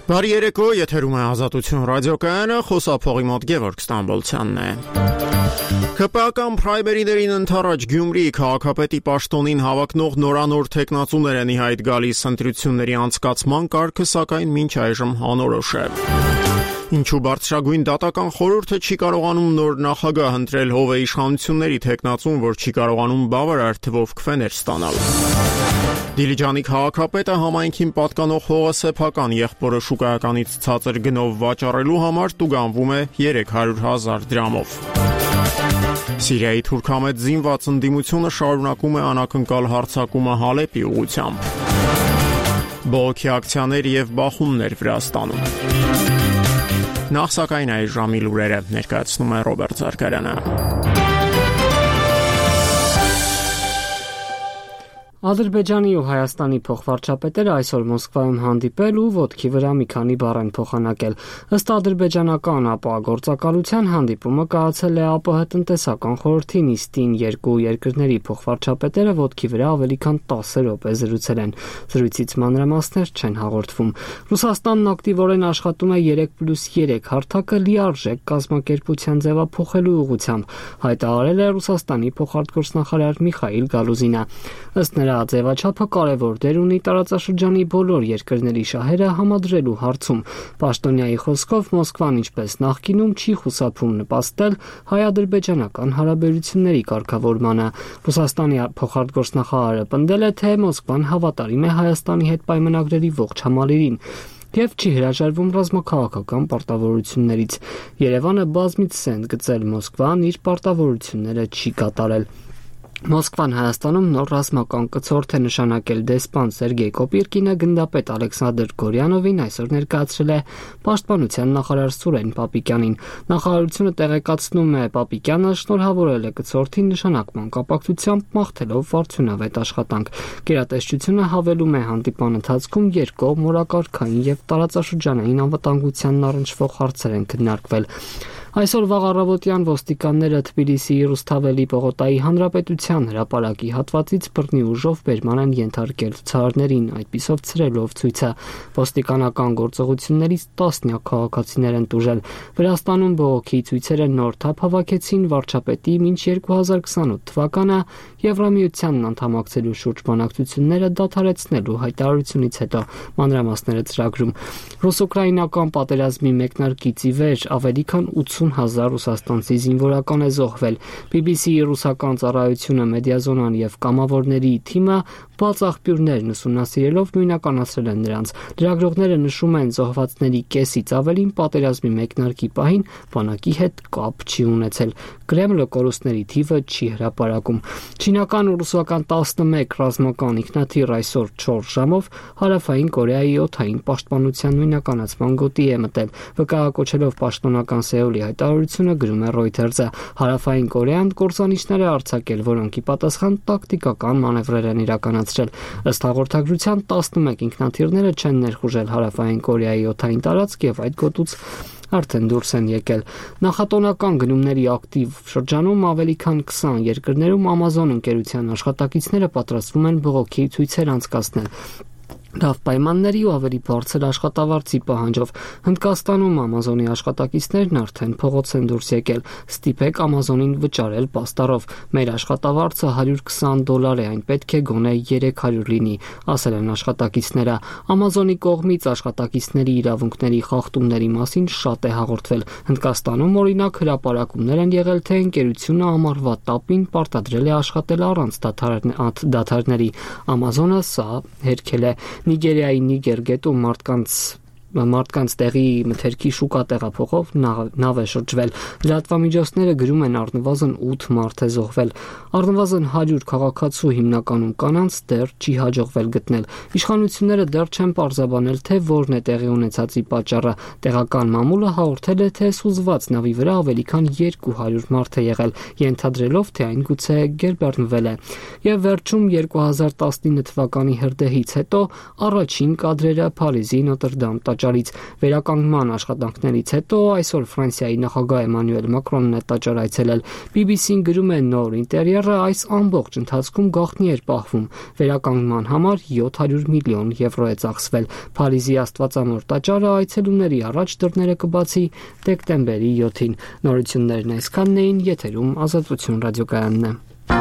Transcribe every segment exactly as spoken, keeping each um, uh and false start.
Բարի երեկո, եթերում է Ազատություն ռադիոկայանը, խոսափողի մոտ Գևորգ Ստամբոլցյանն է։ ՔՊԱ-ական պրայմերիներին ընթառաջ Գյումրի քաղաքապետի պաշտոնին հավակնող նորանոր թեկնածուներ են ի հայտ գալիս, ընտրությունների անցկացման կարգը սակայն մինչ այժմ անորոշ է։ Ինչու բարձրագույն դատական խորհուրդը չի կարողանում նոր նախագահ ընտրել, ով է իշխանությունների թեկնածուն, որ չի կարողանում բավարար թվով քվեներ ստանալ։ Դիլիջանի քաղաքապետը համայնքին պատկանող հողը սեփական եղբորը շուկայականից ցածր գնով վաճառելու համար տուգանվում է երեք հարյուր հազար դրամով։ Սիրիայի թուրքամետ զինված ընդդիմությունը շարունակում է անակնկալ հարձակումը Հալեպի ուղղությամբ։ Բողոքի ակցիաներ եւ բախումներ Վրաստանում։ Նախ սակայն այս ժամի լուրերը ներկայացնում է Ռոբերտ Զարգարյանը։ Ադրբեջանի ու Հայաստանի փոխվարչապետերը այսօր Մոսկվայում հանդիպել ու ոտքի վրա մի քանի բառ են փոխանակել։ Ըստ ադրբեջանական ապահովագործակալության հանդիպումը կայացել է ԱՊՀ տնտեսական խորհրդի նիստին, երկու երկրների փոխվարչապետերը ոտքի վրա ավելի քան տասը րոպե զրուցել են։ Զրույցից մանրամասներ չեն հաղորդվում։ Ռուսաստանն ակտիվորեն աշխատում է երեք պլյուս երեք հարթակը լիարժեք կազմակերպության ձևափոխելու ուղղությամբ, հայտարարել է Ռուսաստանի փոխարտգործնախարար Միխայիլ Գալուզինը։ Ըստ նրա ձևաչափը կարևոր դեր ունի տարածաշրջանի բոլոր երկրների շահերը համադրելու հարցում։ Պաշտոնյայի խոսքով Մոսկվան ինչպես նախկինում չի խուսափում նպաստել հայ-ադրբեջանական հարաբերությունների կարգավորմանը։ Ռուսաստանի փոխարտգործնախարարը պնդել է, թե Մոսկվան հավատարիմ է Հայաստանի հետ պայմանագրերի ողջ համալիրին եւ չի հրաժարվում ռազմաքաղաքական պարտավորություններից։ Երևանը բազմիցս է ընդգծել Մոսկվան իր պարտավորությունները չի կատարել։ Մոսկվան Հայաստանում նոր ռազմական կցորդ է նշանակել դեսպան Սերգեյ Կոպիրկինը գնդապետ Ալեքսանդր Գորյանովին այսօր ներկայացրել է պաշտպանության նախարար Սուրեն Պապիկյանին։ Նախարարությունը տեղեկացնում է Պապիկյանը շնորհավորել է կցորդին նշանակման կապակցությամբ մաղթելով արդյունավետ աշխատանք։ Գերատեսչությունը հավելում է հանդիպան ընթացքում երկկողմ օրակարգային եւ տարածաշրջանային անվտանգությանն առնչվող հարցեր են քննարկվել։ Այսօր վաղ առավոտյան ոստիկանները Թբիլիսիի Ռուսթավելի պողոտայի հանրապետության հրապարակի հատվածից բռնի ուժով բերման են ենթարկել ցուցարարներին, այդպիսով ցրելով ցույցը։ Ոստիկանական գործողություններից տասնյակ քաղաքացիներ են տուժել։ Վրաստանում բողոքի ցույցերը նոր թափ հավաքեցին վարչապետի մինչ երկու հազար քսանութ թվականը Եվրամիությանն անդամակցելու շուրջ բանակցությունները դադարեցնելու հայտարարությունից հետո։ Մանրամասները ծրագրում։ Ռուս-ուկրաինական պատերազմի մեկնարկից ի վեր ավելի քան ութսուն հազար ռուսաստանցի զինվորական է զոհվել։ բի բի սի-ի ռուսական ծառայությունը Մեդիազոնան եւ կամավորների թիմը բաց աղբյուրներն ուսումնասիրելով նույնականացրել են նրանց։ Լրագրողները նշում են զոհվածների կեսից ավելին պատերազմի մեկնարկի պահին բանակի հետ կապ չի ունեցել։ Կրեմլը կորուստների թիվը չի հրապարակում։ Չինական ու ռուսական տասնմեկ ռազմական ինքնաթիռ այսօր չորս ժամով Հարավային Կորեայի օդային պաշտպանության նույնականացման գոտի է մտել։ Վկայակոչելով պաշտոնական Սեուլի հայտարարությունը գրում է Reuters-ը։ Հարավային Կորեան կորզանիչներ է արձակել, որոնք ի պատասխան տակտիկական մանևրեր են իրականացրել։ Ըստ հաղորդագրության տասնմեկ ինքնաթիռները չեն ներխուժել Հարավային Կորեայի օդային տարածք եւ այդ գոտուց արդեն դուրս են եկել։ Նախատոնական գնումների ակտիվ շրջանում ավելի քան քսան երկրներում Amazon ընկերության աշխատակիցները պատրաստվում են բողոքի ցույցեր անցկացնել։ Լավ պայմանների ու ավելի բարձր աշխատավարձի պահանջով Հնդկաստանում Amazon-ի աշխատակիցներն արդեն փողոց են դուրս եկել։ Ստիպեք Amazon-ին վճարել պաստառով։ Մեր աշխատավարձը հարյուր քսան դոլար է, այն պետք է գոնե երեք հարյուր լինի, ասել են աշխատակիցները։ Amazon-ի կողմից աշխատակիցների իրավունքների խախտումների մասին շատ է հաղորդվել։ Հնդկաստանում օրինակ հրապարակումներ են եղել, թե ընկերությունը ամառվա տապին պարտադրել է աշխատել առանց դադարների։ Amazon-ը սա հերքել է։ Նիգերիայի Նիգեր գետում մարդկանց մարդկանց տեղի մթերքի շուկա տեղափոխով նավ է շրջվել։ Լրատվամիջոցները գրում են առնվազն ութ մարդ է զոհվել։ Առնվազն հարյուր քաղաքացու հիմնականում կանանց դեռ չի հաջողվել գտնել։ Իշխանությունները դեռ չեն պարզաբանել, թե որն է տեղի ունեցածի պատճառը։ Տեղական մամուլը հաղորդել է, թե սուզված նավի վրա ավելի քան երկու հարյուր մարդ է եղել, ենթադրելով, թե այն գուցե գերբեռնվել է։ Եվ վերջում երկու հազար տասնինը թվականի հրդեհից հետո առաջին կադրերը Փարիզի Նոտրդամ տաճարից։ Վերականգնման աշխատանքներից հետո այսօր Ֆրանսիայի նախագահ Էմանուել Մակրոնն է տաճար այցելել։ բի բի սին գրում է նոր ինտերիերը այս ամբողջ ընթացքում գաղտնի էր պահվում։ Վերականգնման համար յոթ հարյուր միլիոն եվրո է ծախսվել։ Փարիզի Աստվածամոր տաճարը այցելուների առաջ դռները կբացի դեկտեմբերի յոթին։ Նորություններն այսքանն էին, եթերում Ազատություն ռադիոկայանն է։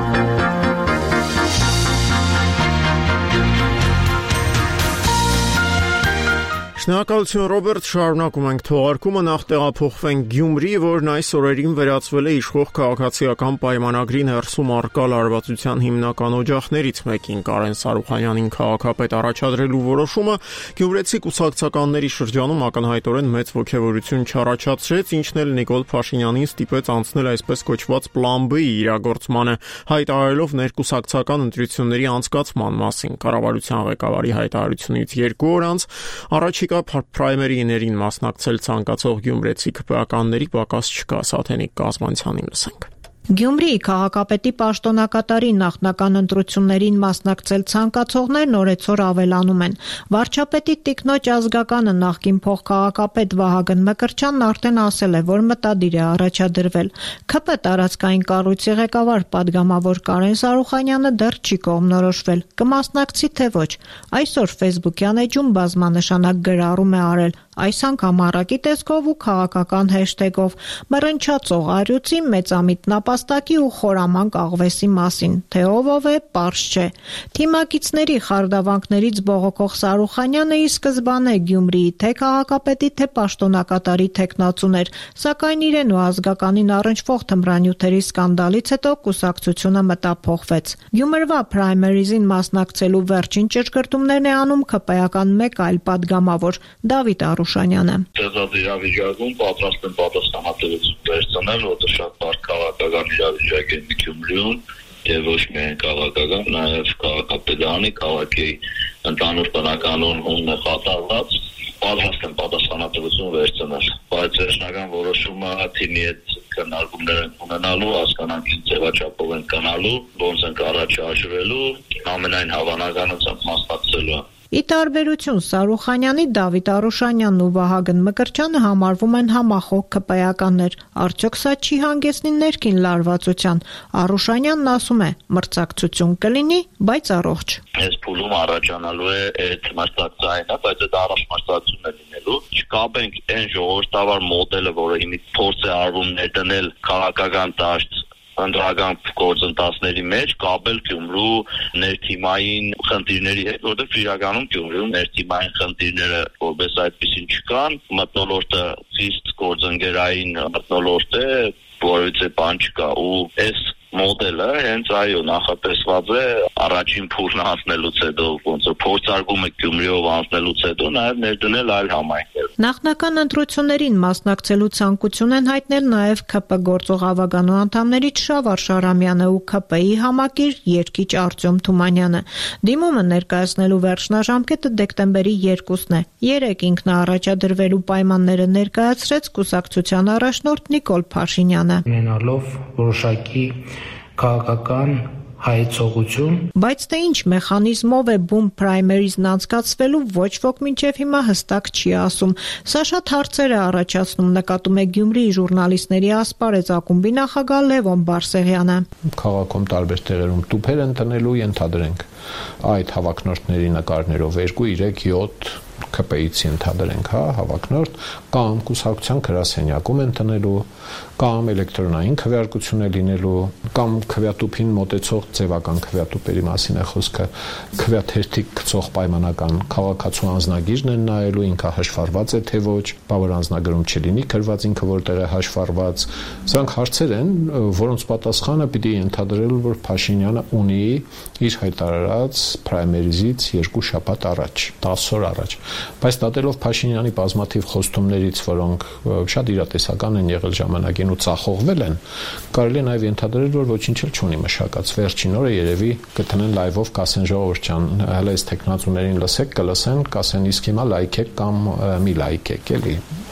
Շնորհակալություն Ռոբերտ, շարունակում ենք թողարկումը, նախ տեղափոխվենք Գյումրի, որն այս օրերին վերածվել է իշխող քաղաքացիական պայմանագրի ներսում առկա լարվածության հիմնական օջախներից մեկին։ Կարեն Սարուխանյանին քաղաքապետ առաջադրելու որոշումը գյումրեցի կուսակցականների շրջանում ակնհայտորեն մեծ ոգևորություն չառաջացրեց, ինչն էլ Նիկոլ Փաշինյանին ստիպեց անցնել այսպես կոչված պլան B-ի իրագործմանը, հայտարարելով ներկուսակցական ընտրությունների անցկացման մասին։ Կառավարության ղեկավարի հայտարարությունից երկու օր անց առաջիկա պրայմերիներին մասնակցել ցանկացող գյումրեցի քպեականների պակաս չկա, Սաթենիկ Կազմանցյանին լսենք։ Գյումրիի քաղաքապետի պաշտոնակատարի նախնական ընտրություններին մասնակցել ցանկացողներն օրեցօր ավելանում են։ Վարչապետի տիկնոջ ազգականը նախկին փոխքաղաքապետ Վահագն Մկրտչյանն արդեն ասել է, որ մտադիր է առաջադրվել։ ՔՊ տարածքային կառույցի ղեկավար падգամավոր Կարեն Սարուխանյանը դեռ չի կողմնորոշվել, կմասնակցի թե ոչ։ Այսօր Facebook-յան էջում բազմանշանակ գրառում է արել, այս անգամ առակի տեսքով ու քաղաքական հեշթեգով մռնչացող առյուծի մեծամիտ նապաստակի ու խորամանկ աղվեսի մասին, թե ով ով է, պարզ չէ։ Թիմակիցների խարդավանքներից բողոքող Սարուխանյանը ի սկզբանե Գյումրիի թե քաղաքապետի, թե պաշտոնակատարի թեկնածուն էր, սակայն իրեն ու ազգականին առնչվող թմրանյութերի սկանդալից հետո կուսակցությունը մտափոխվեց։ Գյումրվա պրայմերիզին մասնակցելու վերջին ճշգրտումներն է անում ՔՊ-ական մեկ այլ падգամավոր Դավիթ Արուշանյանը։ Դեզած իրավիճակում պատրաստ են պատասխանատվություն վերցնել, որը շատ բարդ քաղաքական իրավիճակ է Գյումրիում եւ ոչ միայն քաղաքական, նաեւ քաղաքապետարանի, քաղաքի ընդհանուր տնականոն հունն է խաթարված, պատրաստ են պատասխանատվություն վերցնել։ Բայց վերջնական որոշումը թիմի հետ քննարկումներ են ունենալու, հասկանանք ինչ ձևաչափով են գնալու, ոնց են առաջարկելու, ամենայն հավանականությամբ մասնակցելու։ Ի տարբերություն Սարուխանյանի, Դավիթ Արուշանյանն ու Վահագն Մկրտչյանը համարվում են համախոհ ՔՊ-ականներ։ Արդյոք սա չի հանգեցնի ներքին լարվածության։ Արուշանյանն ասում է, մրցակցություն կլինի, բայց առողջ։ Այս փուլում առաջանալու է այդ մրցակցայինը, բայց այդ առաջ մրցակցությունն է լինելու։ Չկապենք այն ժողովրդավար մոդելը, որը հիմի փորձ է արվում ներդնել քաղաքական դաշտ ընդրական գործընթացների մեջ կապել Գյումրու ներթիմային խնդիրների հետ, որտեղ իրականում Գյումրիում ներթիմային խնդիրները որպես այդպեսին չկան, մթնոլորտը խիստ գործընկերային մթնոլորտ է, որովհետեւ բան չկա ու այս մոդելը հենց այո նախատեսված է առաջին փուլն անցնելուց հետո ոնց որ փորձարկումը Գյումրիով անցնելուց հետո նաև ներդնել այլ համայնքներ։ Նախնական ընտրություններին մասնակցելու ցանկություն են հայտնել նաև ՔՊ գործող ավագանու անդամներից Շավար Շարամյանը ու ՔՊ-ի համակիր Երկիչ Արտյոմ Թումանյանը։ Դիմումը ներկայացնելու վերջնաժամկետը դեկտեմբերի երկուսն է։ Երեկ ինքնաառաջադրվելու պայմանները ներկայացրեց կուսակցության առաջնորդ Նիկոլ Փաշինյանը։ Ունենալով որոշակի քաղաքական հայեցողություն, բայց թե ինչ մեխանիզմով է բում պրայմերիզն անցկացվելու ոչ ոք մինչև հիմա հստակ չի ասում։ Սա շատ հարցեր է առաջացնում, նկատում է Գյումրիի ժուրնալիստների ասպարեզ ակումբի նախագահ Լևոն Բարսեղյանը։ Քաղաքում տարբեր տեղերում տուփեր են տնելու, ենթադրենք այդ հավակնորդների նկարներով երկու, երեք, յոթ ՔՊ-ից ենթադրենք, հա, հավակնորդ կամ կուսակցության գրասենյակում են տնելու, կամ էլեկտրոնային քվեարկություն է լինելու, կամ քվեատուփին մոտեցող ձևական քվեատուփերի մասին է խոսքը, քվեաթերթիկ գծող պայմանական քաղաքացու անձնագիրն են նայելու, ինքը հաշվառված է թե ոչ, բավար անձնագրում չլինի գրված ինքը որտեղ է հաշվառված։ Սրանք հարցեր են, որոնց պատասխանը պիտի ենթադրել, որ Փաշինյանը ունի իր հայտարարած պրայմերիզից երկու շաբաթ առաջ, տասը օր առաջ։ Բայց դատելով Փաշինյանի բազմաթիվ խոստումներից, որոնք շատ իրատեսական են եղել ժամանակին ու ծախողվել են, կարելի է նաև ենթադրել, որ ոչինչ էլ չունի մշակած։ Վերջին օրը երևի կտնեն լայվով կասեն ժողովուրդ ջան, հələ այս տեխնացուներին լսեք, կլսեն, կասեն իսկ հիմա լայքեք կամ մի լայքեք, էլի։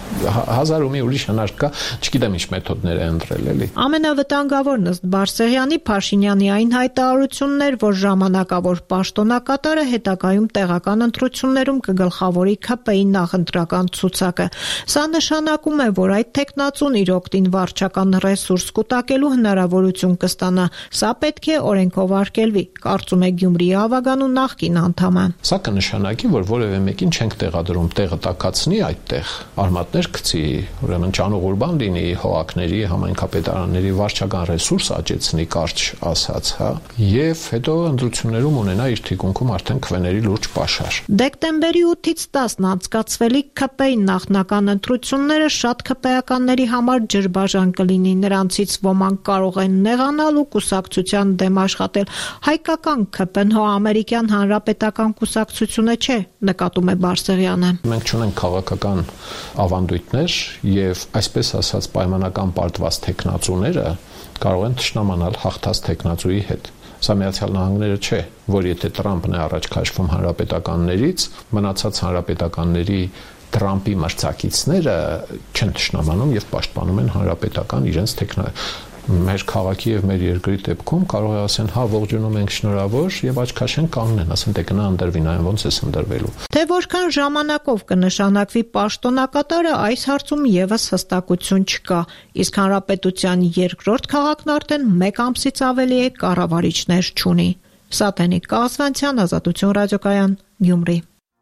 հազար ու մի ուրիշ հնարք կա, չգիտեմ ինչ մեթոդներ է ընտրել էլի։ Ամենավտանգավոր ըստ Բարսեղյանի Փաշինյանի այն հայտարարությունն էր, որ ժամանակավոր պաշտոնակատարը հետագայում տեղական ընտրություններում կգլխավորի ՔՊ-ի նախընտրական ցուցակը։ Սա նշանակում է, որ այդ տեխնացուն իր օգտին վարչական ռեսուրս կուտակելու հնարավորություն կստանա։ Սա պետք է օրենքով արգելվի, կարծում է Գյումրիի ավագանու նախկին անդամը։ Սա կնշանակի, որ որևէ մեկին չենք տեղադրում, տեղը տակացնի այդտեղ, արմատներ գցի, ուրեմն ճանուղուր բան լինի, հողակների, համայնքապետարանների վարչական ռեսուրս աճեցնի, կարճ ասած, հա, եւ հետո ընտրություններում ունենա իր թիկունքում արդեն քվեների լուրջ պաշար։ Դեկտեմբերի ութից տասն անցկացվելիք ՔՊ-ի նախնական ընտրությունները շատ ՔՊ-ականների համար ջրբաժան կլինի, նրանցից ոմանք կարող են նեղանալ ու կուսակցության դեմ աշխատել։ Հայկական ՔՊ-ն հո ամերիկյան հանրապետական կուսակցությունը չէ, նկատում է Բարսեղյանը։ Մենք չունենք քաղաքական ավանդույթներ եւ այսպես ասած պայմանական պարտված տեխնացուները կարող են ճշնամանալ հաղթած տեխնացուի հետ։ Սա Միացյալ Նահանգները չէ, որ եթե Տրամփն է առաջ քաշվում հանրապետականներից, մնացած հանրապետականների Տրամփի մրցակիցները չեն ճշնամանում եւ պաշտպանում են հանրապետական իրենց տեխնա մեր քաղաքի եւ մեր երկրի դեպքում կարող է ասեն, հա, ողջունում ենք, շնորհավոր եւ աչքաշեն կանգնեն, ասեն, դե գնա ընդրվի, նայեն ոնց է ընդրվելու։ Թե որքան ժամանակով կնշանակվի պաշտոնակատարը, այս հարցում եւս հստակություն չկա, իսկ հանրապետության երկրորդ քաղաքն արդեն մեկ ամսից ավելի է կառավարիչներ չունի։ Սաթենիկ Կասվանցյան, Ազատություն ռադիոկայան, Գյումրի։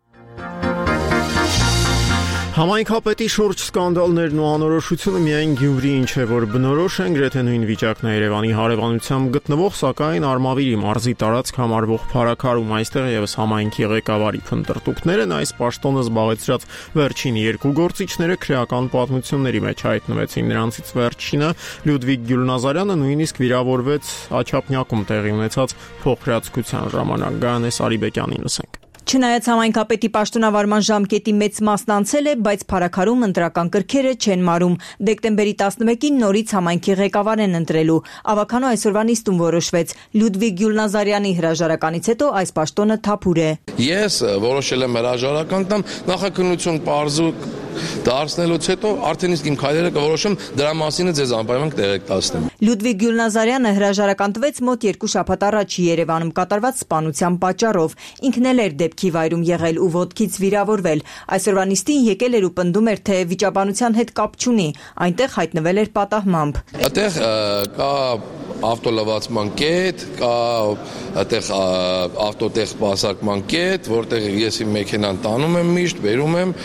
Համայնքապետի շուրջ սկանդալներն ու անորոշությունը միայն Գյումրիին չէ, որ բնորոշ են, գրեթե նույն վիճակն է Երևանի հարևանությամբ գտնվող, սակայն Արմավիրի մարզի տարածք համարվող Փարաքարում, այստեղ եւս համայնքի ղեկավարի փնտրտուքներն այս պաշտոնը զբաղեցրած վերջին երկու գործիչները քրեական պատմությունների մեջ հայտնվեցին։ Նրանցից վերջինը Լյուդվիգ Գյուլնազարյանը նույնիսկ վիրավորվեց Աչափնյակում տեղի ունեցած փոխրացկության ժամանակ։ Գայանես Արիբեկյանին լսենք։ Չնայած համայնքապետի պաշտոնավարման ժամկետի մեծ մասն անցել է, բայց Փարաքարում ընտրական կրքերը չեն մարում։ Դեկտեմբերի տասնմեկին նորից համայնքի ղեկավար են ընտրելու։ Ավականո այսօրվա նիստում որոշվեց։ Լյուդվիգ Գյուլնազարյանի հրաժարականից հետո այս պաշտոնը թափուր է։ Ես որոշել եմ հրաժարական տամ, նախաքննություն պարզու դարձնելուց հետո արդեն իսկ իմ քայլերը կորոշեմ, դրա մասին ձեզ անպայման կտեղեք տասնեմ։ Լյուդվիգ Գյուլնազարյանը հրաժարական տվեց մոտ երկու շաբաթ առաջ Երևանում կատարված սպանության պատճառով։ Ինքն էլ էր դեպքի վայրում եղել ու ոտքից վիրավորվել։ Այսօրվա նիստին եկել էր ու պնդում էր, թե վիճաբանության հետ կապ չունի, այնտեղ հայտնվել էր պատահմամբ։ Այդտեղ կա ավտոլավացման կետ, կա այդտեղ ավտոտեղ սպասարկման կետ, որտեղ ես իմ մեքենան տանում եմ միշտ, բերում եմ,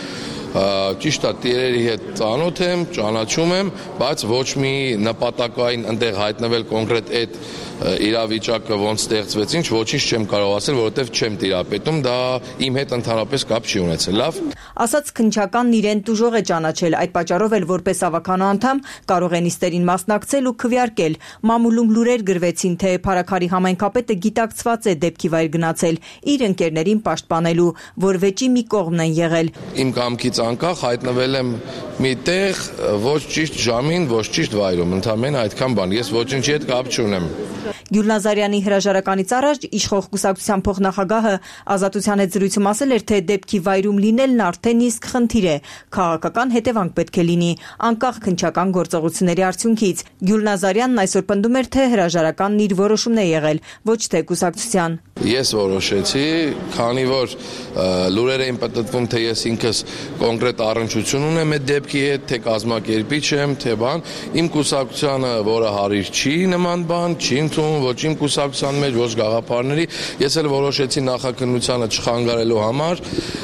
ճիշտ է, տերերի հետ ծանոթ եմ, ճանաչում եմ, բայց ոչ մի նպատակային այնտեղ հայտնվել կոնկրետ այդ իրավիճակը ոնց ստեղծվեց, ինչ ոչինչ չեմ կարող ասել, որովհետև չեմ տիրապետում, դա իմ հետ ընդհանրապես կապ չի ունեցել, լավ։ Ասաց քննչականն իրեն տուժող է ճանաչել, այդ պատճառով էլ որպես ավականո անդամ կարող է նիստերին մասնակցել ու քվեարկել։ Մամուլում լուրեր գրվեցին, թե Փարաքարի համայնքապետը գիտակցված է դեպքի վայր գնացել իր ընկերներին պաշտպանելու, որ վեճի մի կողմն են եղել։ Իմ կամքից անկախ հայտնվել եմ մի տեղ ոչ ճիշտ ժամին, ոչ ճիշտ վայրում, ընդամենը այդքան բան, ես ոչինչի հետ կապ չունեմ։ Գյուլնազարյանի հրաժարականից առաջ իշխող կուսակցության փոխնախագահը Ազատության հետ զրույցում ասել էր, թե դեպքի վայրում լինելն արդեն իսկ խնդիր է, քաղաքական հետևանք պետք է լինի, անկախ քննչական գործողությունների արդյունքից։ Գյուլնազարյանն այսօր պնդում էր, թե հրաժարականն իր որոշումն է եղել, ոչ թե կուսակցության։ Ես որոշեցի, քանի որ լուրեր էին պատտվում, թե ես ինքս կոնկրետ առնչություն ունեմ այդ դեպքի հետ, թե կազմակերպիչ եմ, թե բան, իմ կուսակցությանը, որը հարիր չի նման բան, չի ընդունում ոչ իմ կուսակցության մեջ, ոչ գաղափարների, ես էլ որոշեցի նախաքննությանը չխանգարելու համար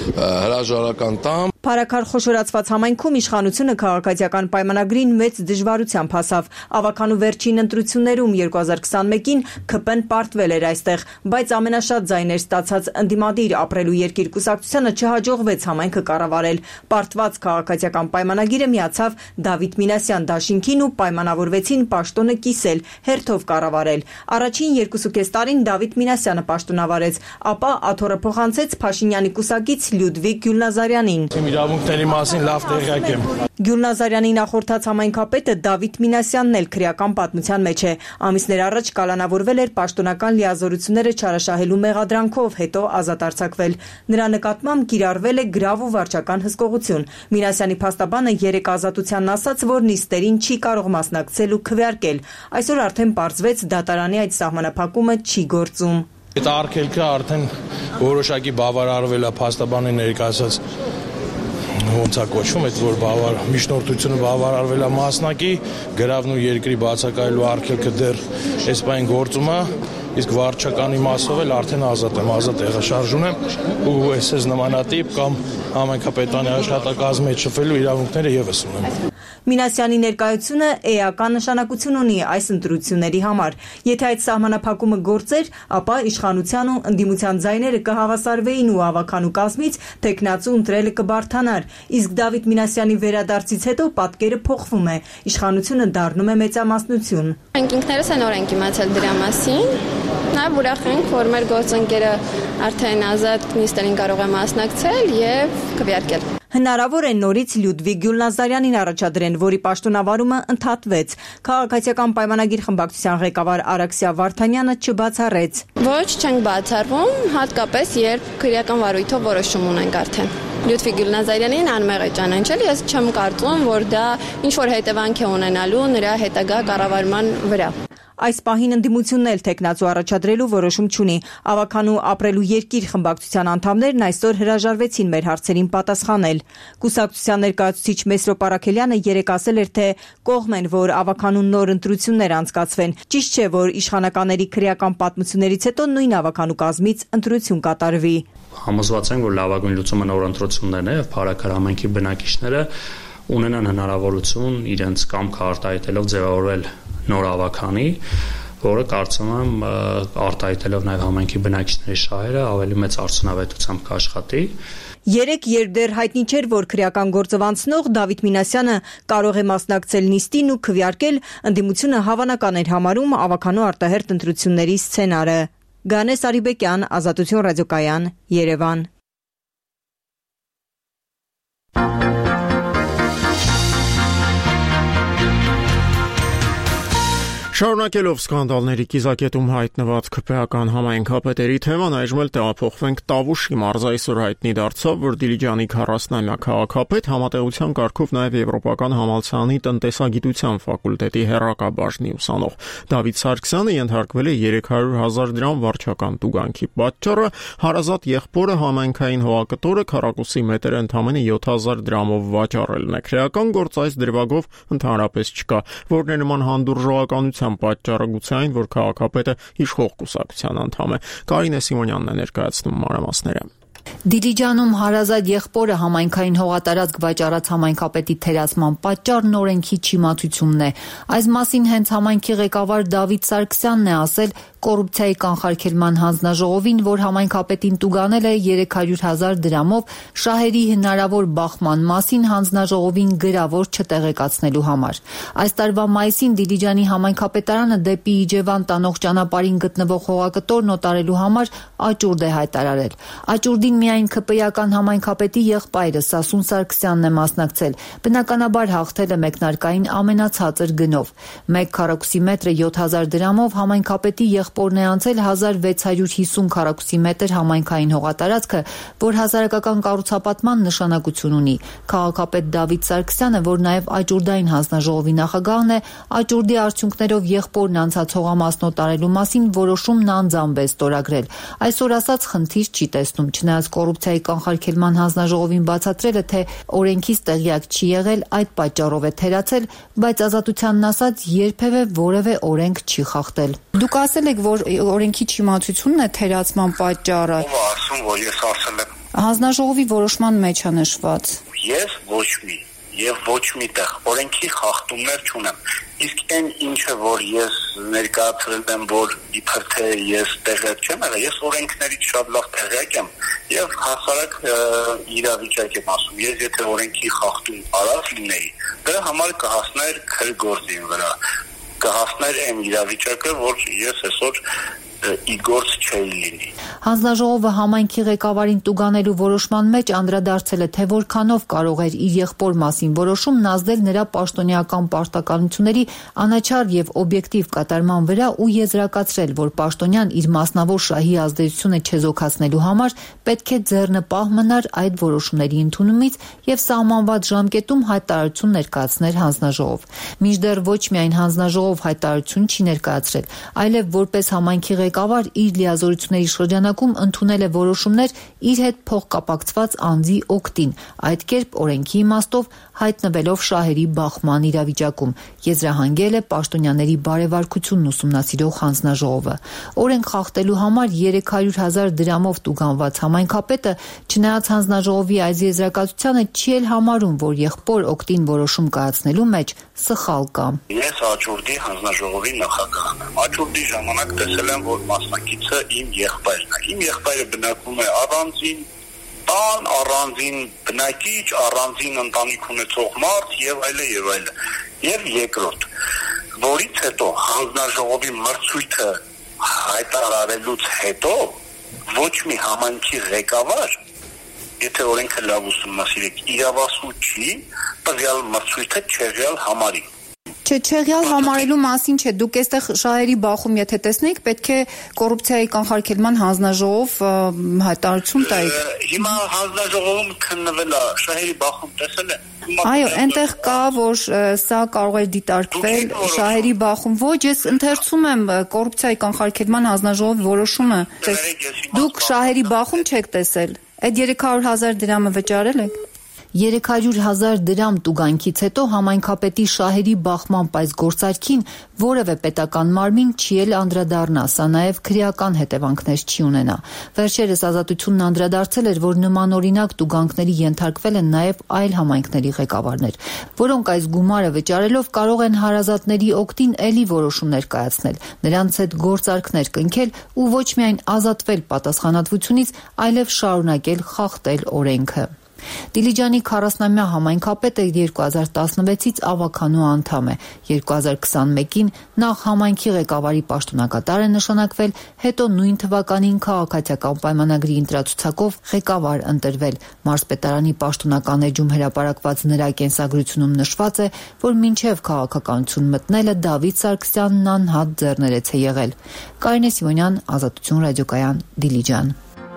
հրաժարական տամ։ Փարաքար խոշորացված համայնքում իշխանությունը քաղաքացիական պայմանագրին մեծ դժվարությամբ հասավ։ Ավականու վերջին ընտրություններում երկու հազար քսանմեկին ՔՊ-ն պարտվել էր այստեղ, բայց ամենաշատ ձայներ ստացած ընդդիմադիր ապրելու երկիր կուսակցությանը չհաջողվեց համայնքը կառավարել։ Պարտված քաղաքացիական պայմանագիրը միացավ Դավիթ Մինասյան դաշինքին ու պայմանավորվեցին պաշտոնը կիսել, հերթով կառավարել։ Առաջին երկուսուկես տարին Դավիթ Մինասյանը պաշտոնավարեց, ապա աթոռը փոխանցեց Փաշինյանի կուսակից Լյուդվիգ Գյուլնազարյանին։ իրավունքների մասին լավ տեղյակ եմ։ Գյուլնազարյանի նախորդած համայնքապետը Դավիթ Մինասյանն էլ քրեական պատմության մեջ է։ Ամիսներ առաջ կալանավորվել էր պաշտոնական լիազորությունները չարաշահելու մեղադրանքով, հետո ազատ արձակվել։ Նրա նկատմամբ կիրառվել է գրավ ու վարչական հսկողություն։ Մինասյանի փաստաբանը երեք ազատությանն ասաց, որ նիստերին չի կարող մասնակցել ու քվեարկել։ Այսօր արդեն պարզվեց դատարանի այդ սահմանափակումը չի գործում։ Այդ արգելքը արդեն որոշակի բավարարվել է փաստաբանի ներկայացած ոնց է կոչվում, այդ որ բավար միջնորդությունը բավարարվել է մասնակի, գրավն ու երկրի բացակայելու արգելքը դեռ այս բան գործում է, իսկ վարչականի մասով էլ արդեն ազատ եմ, ազատ տեղաշարժում եմ ու այսպես նմանատիպ կամ համայնքապետարանի աշխատակազմի հետ շփվելու իրավունքները եւս ունեմ։ Մինասյանի ներկայությունը էական նշանակություն ունի այս ընտրությունների համար։ Եթե այդ սահմանափակումը գործեր, ապա իշխանության ու ընդդիմության ձայները կհավասարվեին ու ավականու կազմից տեխնացու ընտրելը կբարթանար։ Իսկ Դավիթ Մինասյանի վերադարձից հետո պատկերը փոխվում է։ Իշխանությունը դառնում է մեծամասնություն։ Մենք ինքներս են օրենք իմացել դրա մասին։ Նաև ուրախ ենք, որ մեր գործընկերը արդեն ազատ նիստերին կարող է մասնակցել եւ քվեարկել։ Հնարավոր է նորից Լյուդվիգ Գյուլնազարյանին առաջադրեն, որի պաշտոնավարումը ընդհատվեց։ Քաղաքացիական պայմանագիր խմբակցության ղեկավար Արաքսիա Վարդանյանը չբացառեց։ Ոչ, չենք բացառվում, հատկապես երբ քրեական վարույթով որոշում ունենք արդեն։ Լյուդվիգ Գյուլնազարյանին անմեղ է ճանաչել, ես չեմ կարծում, որ դա ինչ-որ հետևանք է ունենալու նրա հետագա կառավարման վրա։ Այս պահին ընդդիմությունն էլ տեխնացու առաջադրելու որոշում չունի։ Ավականու ապրելու երկիր խմբակցության անդամներն այսօր հրաժարվեցին մեր հարցերին պատասխանել։ Կուսակցության ներկայացուցիչ Մեսրոպ Արաքելյանը երեկ ասել էր, թե կողմ են, որ ավականուն նոր ընտրություններ անցկացվեն։ Ճիշտ չէ, որ իշխանականների քրեական պատմություններից հետո նույն ավականու կազմից ընտրություն կատարվի։ Համոզված ենք, որ լավագույն լուծումը նոր ընտրություններն է եւ Փարաքար համայնքի բնակիչները ունենան հնարավորություն իրենց կամքը արտահայտելով ձևավորել նոր ավականի, որը կարծում եմ արտահայտելով նաև համայնքի բնակիչների շահերը ավելի մեծ արդյունավետությամբ կաշխատի։ Երեք երբ դեռ հայտնի չէր, որ քրեական գործով անցնող Դավիթ Մինասյանը կարող է մասնակցել նիստին ու քվեարկել, ընդդիմությունը հավանական էր համարում ավականու արտահերթ ընտրությունների սցենարը։ Գանես Արիբեկյան, Ազատություն ռադիոկայան, Երևան։ Շարունակելով սկանդալների կիզակետում հայտնված քպեական համայնքապետերի թեման, այժմ էլ տեղափոխվենք Տավուշի մարզ։ Այսօր հայտնի դարձավ, որ Դիլիջանի քառասնամյա քաղաքապետ համատեղության կարգով նաև Եվրոպական համալսարանի տնտեսագիտության ֆակուլտետի հեռակաբաժնի ուսանող Դավիթ Սարգսյանը ենթարկվել է երեք հարյուր հազար դրամ վարչական տուգանքի պատճառը, հարազատ եղբորը համայնքային հողակտորը քառակուսի մետր ընդամենը յոթ հազար դրամով վաճառելն է։ Քրեական գործ այս դրվագով ընդհանրապես չկա, որն է նման հանդուրժողականության պատճառը գուցե այն, որ քաղաքապետը իշխող կուսակցության անդամ է։ Կարինե Սիմոնյանն է ներկայացնում մանրամասները։ Դիլիջանում հարազատ եղբորը համայնքային հողատարածք վաճառած համայնքապետի թերացման պատճառն օրենքի չիմացությունն է։ Այս մասին հենց համայնքի ղեկավար Դավիթ Սարգսյանն է ասել կոռուպցիայի կանխարգելման հանձնաժողովին, որ համայնքապետին տուգանել է երեք հարյուր հազար դրամով շահերի հնարավոր բախման մասին հանձնաժողովին գրավոր չտեղեկացնելու համար։ Այս տարվա մայիսին Դիլիջանի համայնքապետարանը դեպի Իջևան տանող ճանապարհին գտնվող հողակտորն օտարելու համար աճուրդ է հայտարարել։ Աճուրդին միայն ԿՊ-ական համայնքապետի եղբայրը Սասուն Սարգսյանն է մասնակցել։ Բնականաբար հաղթել է մեկնարկային ամենացածր գնով։ Մեկ քառակուսի մետրը յոթ հազար դրամով համայնքապետի եղբորն է անցել հազար վեց հարյուր հիսուն քառակուսի մետր համայնքային հողատարածքը, որ հասարակական կառուցապատման նշանակություն ունի։ Քաղաքապետ Դավիթ Սարգսյանը, որ նաև աճուրդային հանձնաժողովի նախագահն է, աճուրդի արդյունքներով եղբորն անցած հողամասն օտարելու մասին որոշումն անձամբ է ստորագրել։ Այսօր ասած խնդիր չի տեսնում, չնայած կոռուպցիայի կանխարգելման հանձնաժողովին բացատրել է, թե օրենքից տեղյակ չի եղել, այդ պատճառով է թերացել, բայց ազատությանն ասած երբևէ որևէ օրենք չի խախտել։ Դուք ասել եք, որ օրենքի չիմացությունն է թերացման պատճառը։ Ով է ասում, որ ես ասել եմ։ Հանձնաժողովի որոշման մեջ է նշված։ Ես ոչ մի եւ ոչ մի տեղ օրենքի խախտումներ չունեմ։ Իսկ այն ինչը որ ես ներկայացրել եմ, որ իբր թե ես տեղյակ չեմ եղել, ես օրենքներից շատ լավ տեղյակ եմ եւ հասարակ իրավիճակ եմ ասում։ Ես եթե օրենքի խախտում արած լինեի, դրա համար կհասներ քրգործին վրա, կհասներ այն իրավիճակը, որ ես այսօր իգործ չի լինի։ Հանձնաժողովը համայնքի ղեկավարին տուգանելու որոշման մեջ անդրադարձել է, թե որքանով կարող էր իր եղբոր մասին որոշումն ազդել նրա պաշտոնեական պարտականությունների անաչառ եւ օբյեկտիվ կատարման վրա ու եզրակացրել, որ պաշտոնյան իր մասնավոր շահի ազդեցությունը չեզոքացնելու համար պետք է ձեռնպահ մնար այդ որոշումների ընդունումից եւ սահմանված ժամկետում հայտարարություն ներկայացներ հանձնաժողով։ Մինչդեռ ոչ միայն հանձնաժողով հայտարարություն չի ներկայացրել, այլև որպես համայնքի ղեկավար իր լիազորությունների շրջանակում ընդունել է որոշումներ իր հետ փոխկապակցված անձի օգտին, այդ կերպ օրենքի իմաստով հայտնվելով շահերի բախման իրավիճակում, եզրահանգել է պաշտոնյաների բարեվարկությունն ուսումնասիրող հանձնաժողովը։ Օրենք խախտելու համար երեք հարյուր հազար դրամով տուգանված համայնքապետը, չնայած հանձնաժողովի այս եզրակացությանը, չի էլ համարում, որ եղբոր օգտին որոշում կայացնելու մեջ սխալ կա։ Ես Աճուրդի հանձնաժողովի նախագահն եմ։ Աճուրդի ժամանակ տեսել եմ, որ մասնակիցը իմ եղբայրն է։ Իմ եղբայրը բնակվում է առանձին տան, առանձին բնակիչ, առանձին ընտանիք ունեցող մարդ եւ այլը եւ այլը։ Եվ երկրորդ, որից հետո հանձնաժողովի մրցույթը հայտարարելուց հետո ոչ մի համայնքի ղեկավար, եթե օրենքը լավ ուսումնասիրեք, իրավասու չի տվյալ մրցույթը չեղյալ համարի։ Չէ, չեղյալ համարելու մասին չէ, դուք այստեղ շահերի բախում եթե տեսնեիք, պետք է կոռուպցիայի կանխարգելման հանձնաժողով հայտարարություն տայիք։ Հիմա հանձնաժողովում քննվել է, շահերի բախում տեսել է։ Այո, այնտեղ կա, որ սա կարող է դիտարկվել շահերի բախում։ Ոչ, ես ընթերցում եմ կոռուպցիայի կանխարգելման հանձնաժողովի որոշումը։ Դուք շահերի բախում չեք տեսել։ Այդ երեք հարյուր հազար դրամը վճարել եք։ երեք հարյուր հազար դրամ տուգանքից հետո համայնքապետի շահերի բախման այս գործարքին որևէ պետական մարմին չի էլ անդրադառնա, սա նաև քրեական հետևանքներ չի ունենա։ Վերջերս Ազատությունն անդրադարձել էր, որ նմանօրինակ տուգանքների ենթարկվել են նաև այլ համայնքների ղեկավարներ, որոնք այս գումարը վճարելով կարող են հարազատների օգտին էլի որոշումներ կայացնել, նրանց հետ գործարքներ կնքել ու ոչ միայն ազատվել պատասխանատվությունից, այլև շարունակել խախտել օրենքը։ Դիլիջանի քառասնամյա համայնքապետը երկու հազար տասնվեցից ավականու անդամ է։ երկու հազար քսանմեկին նախ համայնքի ղեկավարի պաշտոնակատար է նշանակվել, հետո նույն թվականին քաղաքացիական պայմանագրի ընտրացուցակով ղեկավար ընտրվել։ Մարզպետարանի պաշտոնական էջում հրապարակված նրա կենսագրությունում նշված է, որ մինչև քաղաքականություն մտնելը Դավիթ Սարգսյանն անհատ ձեռներեց է եղել։ Կարինե Սիմոնյան, Ազատություն ռադիոկայան, Դիլիջան։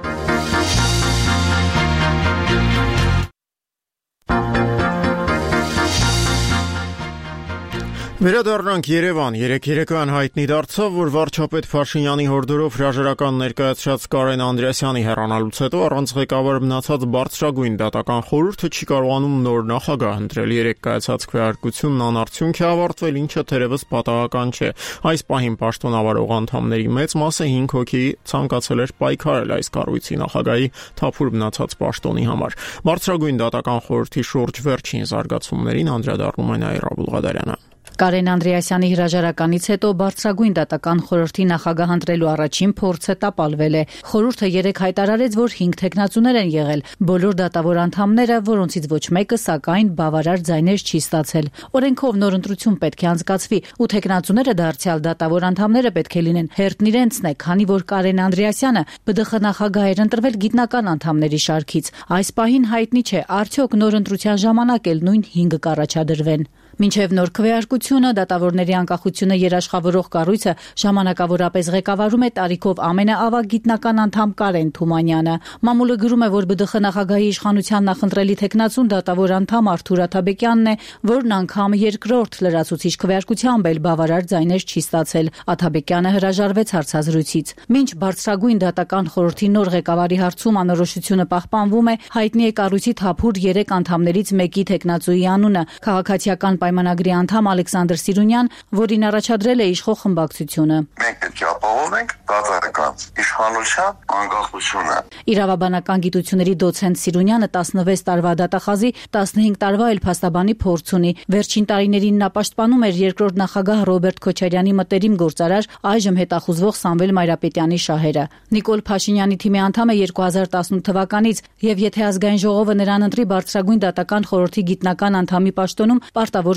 Վերադառնանք Երևան։ Երեք երեկոյան հայտնի դարձավ, որ վարչապետ Փաշինյանի հորդորով հրաժարական ներկայացրած Կարեն Անդրեասյանի հեռանալուց հետո առանց ղեկավար մնացած բարձրագույն դատական խորհուրդը չի կարողանում նոր նախագահ ընտրել։ Երեք կայացած քվեարկությունն անարդյունք է ավարտվել, ինչը թերևս պատահական չէ։ Այս պահին պաշտոնավարող անդամների մեծ մասը հինգ հոգի ցանկացել էր պայքարել այս կառույցի նախագահի թափուր մնացած պաշտոնի համար։ Բարձրագույն դատական խորհրդի շուրջ վերջին զարգացումներին անդրադառնում է Նաիրա Բուլղադարյանը։ Կարեն Անդրեասյանի հրաժարականից հետո բարձրագույն դատական խորհրդի նախագահ ընտրելու առաջին փորձը տապալվել է։ Խորհուրդը երեք հայտարարեց, որ հինգ թեկնածուներ են եղել, բոլոր դատավոր անդամները, որոնցից ոչ մեկը սակայն բավարար ձայներ չի ստացել։ Օրենքով նոր ընտրություն պետք է անցկացվի, ու թեկնածուները դարձյալ դատավոր անդամները պետք է լինեն հերթն իրենցն է, քանի որ Կարեն Անդրեասյանը Բ Դ Խ նախագահ էր ընտրվել գիտնական անդամների շարքից։ Այս պահին հայտնի չէ, արդյոք նոր ընտրության ժամանակ էլ նույն հինգը կառաջադրվեն։ Մինչև նոր քվեարկությունը դատավորների անկախությունը երաշխավորող կառույցը ժամանակավորապես ղեկավարում է տարիքով ամենաավագ գիտնական անդամ Կարեն Թումանյանը։ Մամուլը գրում է, որ Բ Դ Խ նախագահի իշխանության նախընտրելի թեկնածուն դատավոր անդամ Արթուր Աթաբեկյանն է, որն անգամ երկրորդ լրացուցիչ քվեարկությամբ էլ բավարար ձայներ չի ստացել։ Աթաբեկյանը հրաժարվեց հարցազրույցից։ Մինչ բարձրագույն դատական խորհրդի նոր ղեկավարի հարցում անորոշությունը պահպանվում է, հայտնի է կառույցի թափուր երեք անդամներից մեկի թեկնածուի անունը՝ քաղաքացիական պայմանագրի անդամ Ալեքսանդր Սիրունյան, որին առաջադրել է իշխող խմբակցությունը։ Մենք պետք է ապահովենք դատական իշխանության անկախությունը։ Իրավաբանական գիտությունների դոցենտ Սիրունյանը տասնվեց տարվա դատախազի, տասնհինգ տարվա էլ փաստաբանի փորձ ունի։ Վերջին տարիներին նա պաշտպանում էր երկրորդ նախագահ Ռոբերտ Քոչարյանի մտերիմ գործարար, այժմ հետախուզվող Սամվել Մայրապետյանի շահերը։ Նիկոլ Փաշինյանի թիմի անդամ է երկու հազար տասնութ թվականից, եւ եթե ազգային ժողովը նրան ընտրի բարձրագույն դատական խորհրդի գիտնական անդամի պաշտոնում, պարտավոր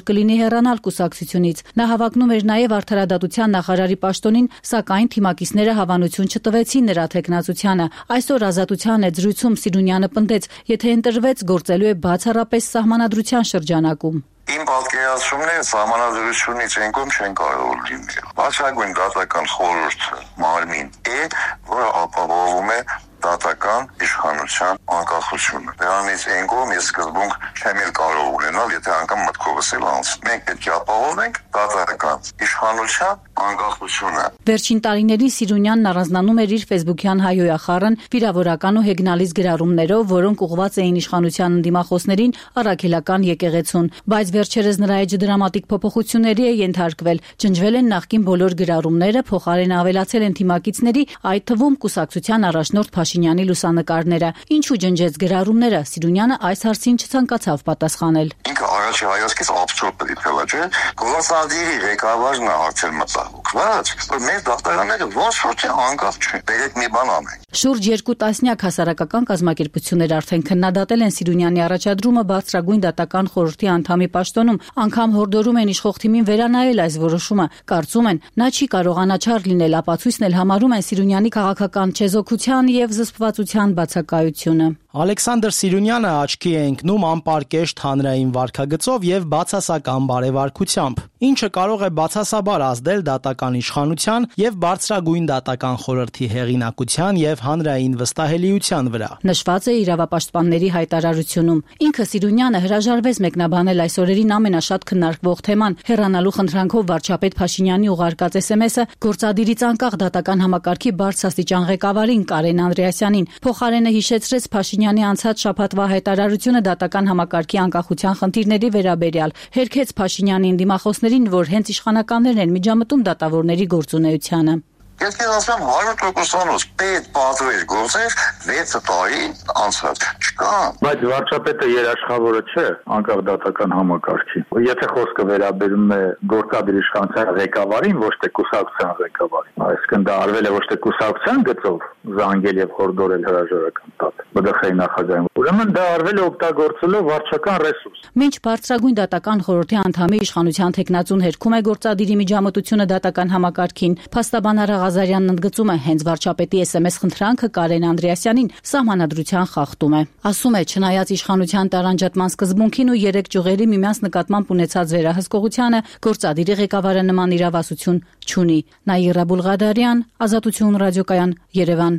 որ կլինի հեռանալ կուսակցությունից։ Նա հավակնում էր նաև արդարադատության նախարարի պաշտոնին, սակայն թիմակիցները հավանություն չտվեցին նրա թեկնածությանը։ Այսօր Ազատության հետ զրույցում Սիրունյանը պնդեց, եթե ընտրվեց, գործելու է բացառապես սահմանադրության շրջանակում։ Իմ պատկերացումները սահմանադրությունից ենկում չեն կարող լինել։ Բացագույն դատական խորհուրդը մարմին է, որը ապահովում է դատական իշխանության անկախությունը։ Դրանից ենկում ես սկզբունք չեմ էլ կարող ունենալ, եթե անգամ մտքովս էլ անցնի։ Մենք պետք է ապահովենք դատական իշխանության անկախությունը։ Վերջին տարիներին Սիրունյանն առանձնանում էր իր ֆեյսբուքյան հայհոյախառն վիրավորական ու հեգնալից գրառումներով, որոնք ուղղված էին իշխանության ընդդիմախոսներին, առաքելական եկեղեցուն, բայց վերջերս նրա էջը դրամատիկ փոփոխությունների է ենթարկվել։ Ջնջվել են նախկին բոլոր գրառումները, փոխարեն ավելացել են թիմակիցների, այդ թվում կուսակցության առաջնորդ Փաշինյանի լուսանկարները։ Ինչու ջնջեց գրառումները, Սիրունյանը այս հարցին չցանկացավ պատասխանել։ Ինքը առաջի հայացքից աբսուրդ է դիտել, չէ՞։ Գործադիրի ղեկավարն է արդեն մտահոգված, որ մեր դատարանները ոնց որ թե անկախ չեն։ Բերեք մի բան անենք։ Շուրջ երկու տասնյակ հասարակական կազմակերպություններ արդեն քննադատել են Սիրունյանի առաջադրումը բարձրագույն դատական խորհրդի անդամի պաշտոնում, անգամ հորդորում են իշխող թիմին վերանայել այս որոշումը։ Կարծում են, նա չի կարող անաչառ լինել, ապացույցն էլ համարում են Սիրունյանի քաղաքական չեզոքության եւ զսպվածության բացակայությունը։ Ալեքսանդր Սիրունյանը աչքի է ընկնում անպարկեշտ հանրային վարքագծով եւ բացասական բարեվարքությամբ, ինչը կարող է բացասաբար ազդել դատական իշխանության եւ բարձրագույն դատական խորհրդի հեղինակության եւ հանրային վստահելիության վրա։ Նշված է իրավապաշտպանների հայտարարությունում։ Ինքը Սիրունյանը հրաժարվեց մեկնաբանել այս օրերին ամենաշատ քննարկվող թեման՝ հեռանալու խնդրանքով վարչապետ Փաշինյանի ուղարկած էս էմ էսը գործադիրից անկախ դատական համակարգի բարձրաստիճան ղեկավարին Կարեն Անդրեասյանին։ Փոխարենը հիշեցրեց Փաշինյանի անցած շաբաթվա հայտարարությունը դատական համակարգի անկախության խնդիրների վերաբերյալ, հերքեց Փաշինյանին դիմախոսներին, որ հենց իշխանականներն են միջամտում դատավորների գործունեությանը։ Ես կասեմ հարյուր տոկոսանոց պետ պատվեր գործեր վեց տարի անցած չկան։ Բայց վարչապետը երաշխավորը չէ անկախ դատական համակարգի։ Եթե խոսքը վերաբերում է գործադիր իշխանության ղեկավարին, ոչ թե կուսակցության ղեկավարին, այսինքն դա արվել է ոչ թե կուսակցության գծով զանգել եւ խորդորել հրաժարական տալ Բ ԴԽ-ի նախագահին, ուրեմն դա արվել է օգտագործելով վարչական ռեսուրս։ Մինչ բարձրագույն դատական խորհրդի անդամի իշխանության թեկնածուն հերքում է գործադիրի միջամտությունը դատական համակարգին, փաստաբան Ղազարյանն ընդգծում է, հենց վարչապետի էս էմ էս խնդրանքը Կարեն Անդրեասյանին սահմանադրության խախտում է։ Ասում է, չնայած իշխանության տարանջատման սկզբունքին ու երեք ճյուղերի միմյանց նկատմամբ ունեցած վերահսկողությանը, գործադիրի ղեկավարը նման իրավասություն չունի։ Նաիրա Բուլղադարյան, Ազատություն ռադիոկայան, Երևան։